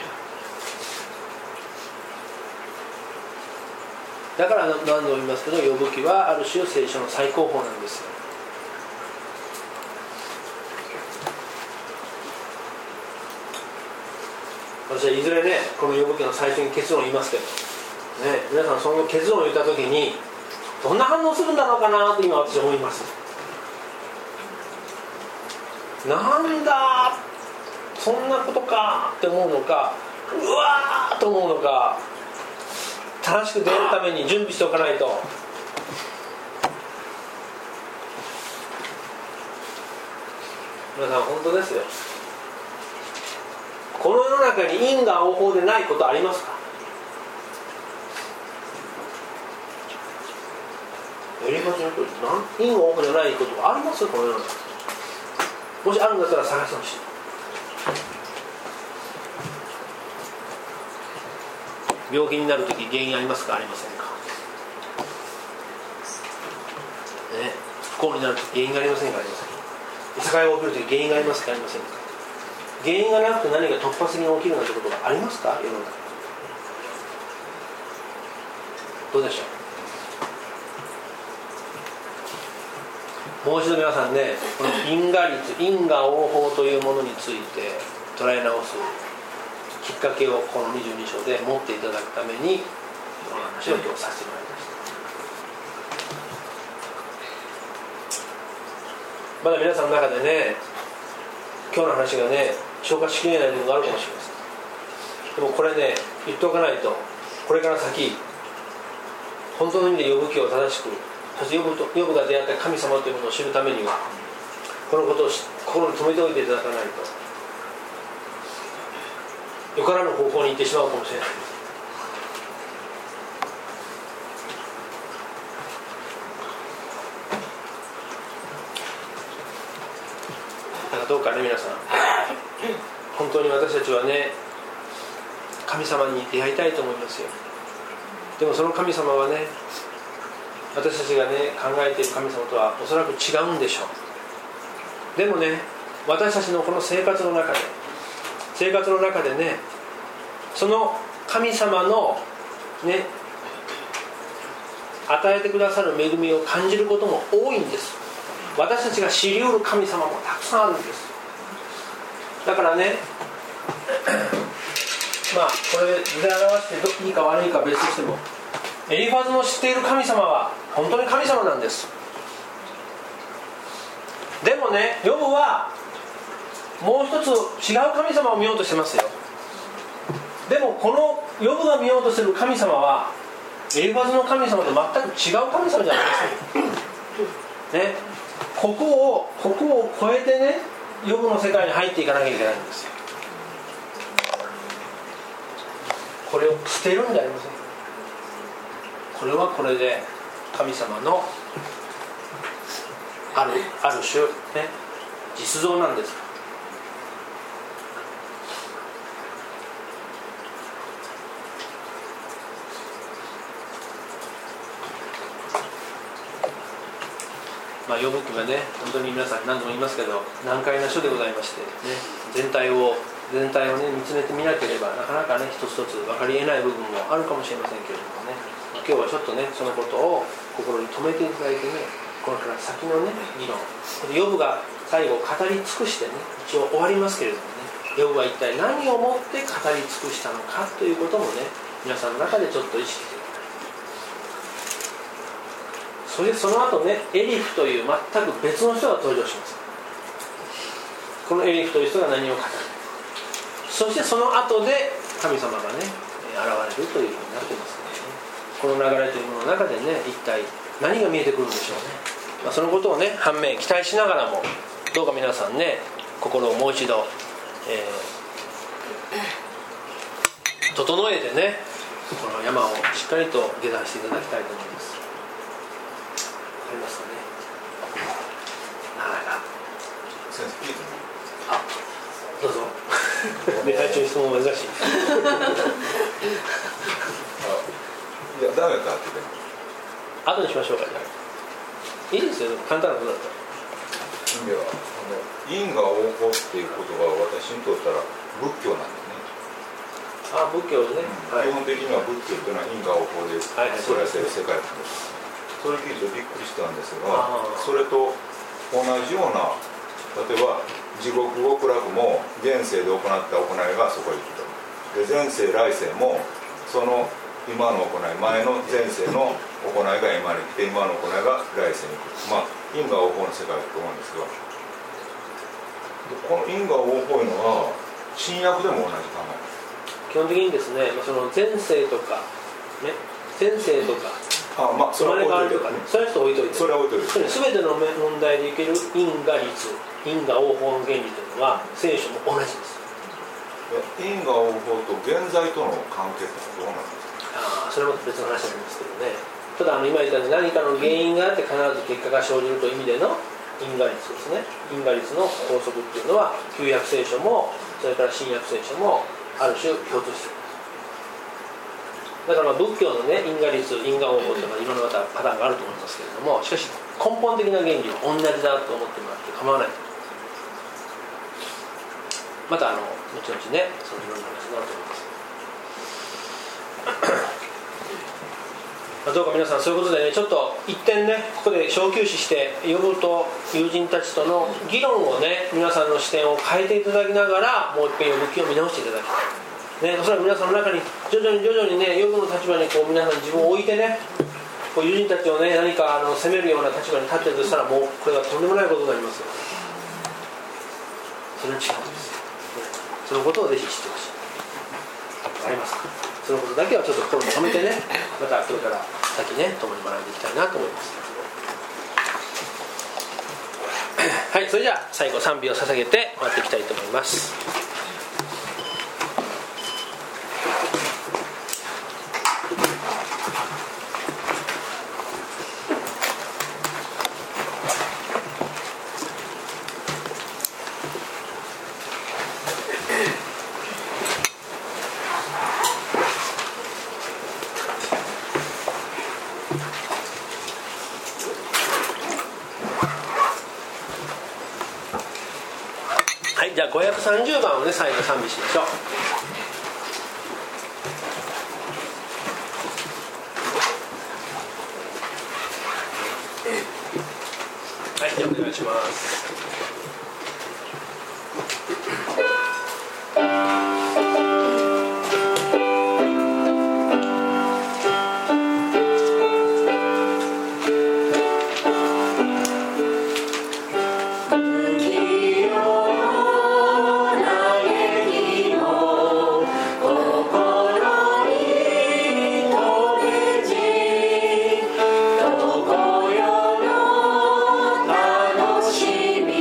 だから何度も言いますけどヨブ記はある種聖書の最高峰なんですよ。私はいずれねこのヨブ記の最初に結論を言いますけど、ね、皆さんその結論を言った時にどんな反応するんだろうかなと今私は思います。なんだそんなことかって思うのかうわーと思うのか正しく出るために準備しておかないと。皆さん本当ですよ。この世の中に因果応報でないことありますか？エリファズの人因果応報じゃないことがありますよこの世の中。もしあるんだったら探してほしい。病気になるとき原因ありますか？ありませんか、ね、不幸になるとき原因がありませんか？ありませんか。いさかいが起きるとき原因がありますか？ありませんか。原因がなくて何か突発的に起きるなんてことがありますか？世の中どうでしょう。もう一度皆さんねこの因果律因果応報というものについて捉え直すきっかけをこのにじゅうに章で持っていただくためにこの話を今日させてもらいました。まだ皆さんの中でね今日の話がね消化しきれない部分があるかもしれません。でもこれね言っておかないとこれから先本当の意味でヨブ記を正しくそしてヨブとヨブが出会った神様というものを知るためにはこのことを心に留めておいていただかないとよからぬ方向に行ってしまうかもしれない。だからどうかね皆さん本当に私たちはね神様に出会いたいと思いますよ。でもその神様はね私たちがね考えている神様とはおそらく違うんでしょう。でもね私たちのこの生活の中で生活の中でねその神様のね与えてくださる恵みを感じることも多いんです。私たちが知り得る神様もたくさんあるんです。だからねまあこれ図で表していいか悪いか別としてもエリファズの知っている神様は本当に神様なんです。でもねヨブはもう一つ違う神様を見ようとしてますよ。でもこのヨブが見ようとする神様はエリファズの神様と全く違う神様じゃないですよ、ね、ここをここを超えてねヨブの世界に入っていかなきゃいけないんですよ。これを捨てるんじゃありません。これはこれで神様のある、ある種、ね、実像なんです。まあ、ヨブ記はね本当に皆さん何度も言いますけど難解な書でございまして、ね、全体を全体をね見つめてみなければなかなかね一つ一つ分かりえない部分もあるかもしれませんけれどもね、今日はちょっとねそのことを心に留めていただいてねこれから先のね議論ヨブが最後語り尽くしてね、一応終わりますけれどもね、ヨブは一体何をもって語り尽くしたのかということもね、皆さんの中でちょっと意識してください。それでその後ね、エリフという全く別の人が登場します。このエリフという人が何を語る、そしてその後で神様がね現れるというふうになってますので、ね、この流れというものの中でね、一体何が見えてくるんでしょうね。まあ、そのことをね、反面期待しながらも、どうか皆さんね、心をもう一度、えー、整えてね、この山をしっかりと下山していただきたいと思います。ありますかね。なかなか先生、いいと思う。 あ、どうぞ。で、会長に質問難しい。 いや、ダメかって言って。 後にしましょうか。じゃあいいですよ、簡単なことだったら。 いや、あの因果応報っていうことが私にとったら仏教なんですね。 あ、仏教ね、 うん、はい、基本的には仏教というのは因果応報で作られている世界観です。それ聞いてびっくりしたんですが、それと同じような、例えば地獄極楽も現世で行った行いがそこに行くと。で、前世来世もその今の行い、前の前世の行いが今に来て、今の行いが来世に来る。まあ因果応報の世界だと思うんですが、この因果応報いうのは新約でも同じ考え。 基本的にですね、その前世とかね、前世とか、 あ、まあそれは置いといて、 ね、それはちょっと置いといて、 それは置いといて、 すべての問題でいける因果律、因果応報の原理というのは聖書も同じです。 因果応報と現在との関係ってどうなんですか。 あ、それも別の話なんですけどね。ただあの今言ったように何かの原因があって必ず結果が生じるという意味での因果律ですね。因果律の法則っていうのは旧約聖書もそれから新約聖書もある種共通しています。だからまあ仏教のね、因果律、因果応報というのはいろんなパターンがあると思いますけれども、しかし根本的な原理は同じだと思ってもらって構わないと思います。またあの後々ね、そのいろんな話になると思います。どうか皆さんそういうことでね、ちょっと一点ね、ここで小休止してヨブと友人たちとの議論をね、皆さんの視点を変えていただきながら、もう一遍ヨブ記を見直していただきたい、ね、おそらく皆さんの中に徐々に徐々にね、ヨブの立場にこう皆さん自分を置いてね、こう友人たちをね、何かあの責めるような立場に立ってるとしたら、もうこれがとんでもないことになりますよ。それに違うんですよ、ね、そのことをぜひ知ってほしい。ありますか。そのことだけはちょっと心に留めてね、またこれから先ね、共に学んでいきたいなと思います。はい、それじゃあ最後賛美を捧げて終わっていきたいと思います。じゃあごひゃくさんじゅうばんをね、最後賛美しましょう。はい、じゃあお願いします。 楽しみ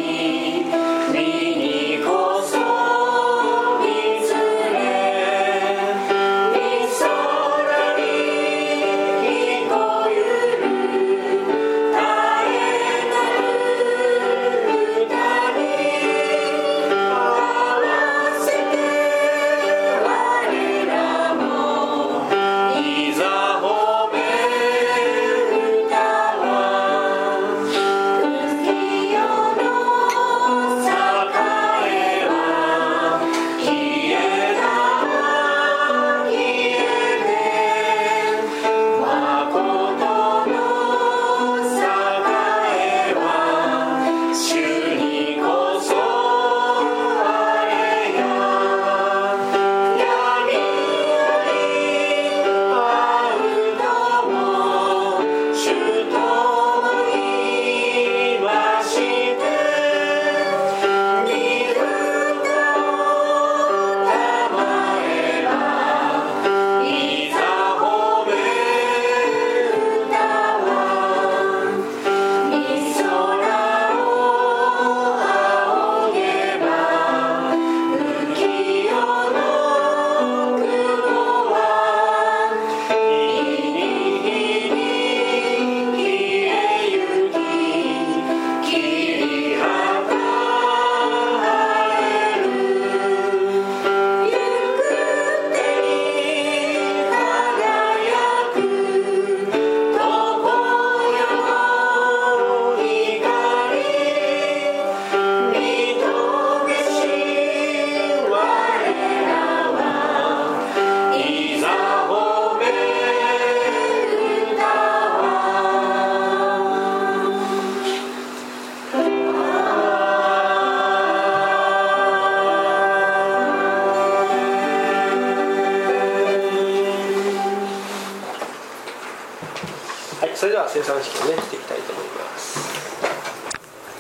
それでは生産式をねしていきたいと思います。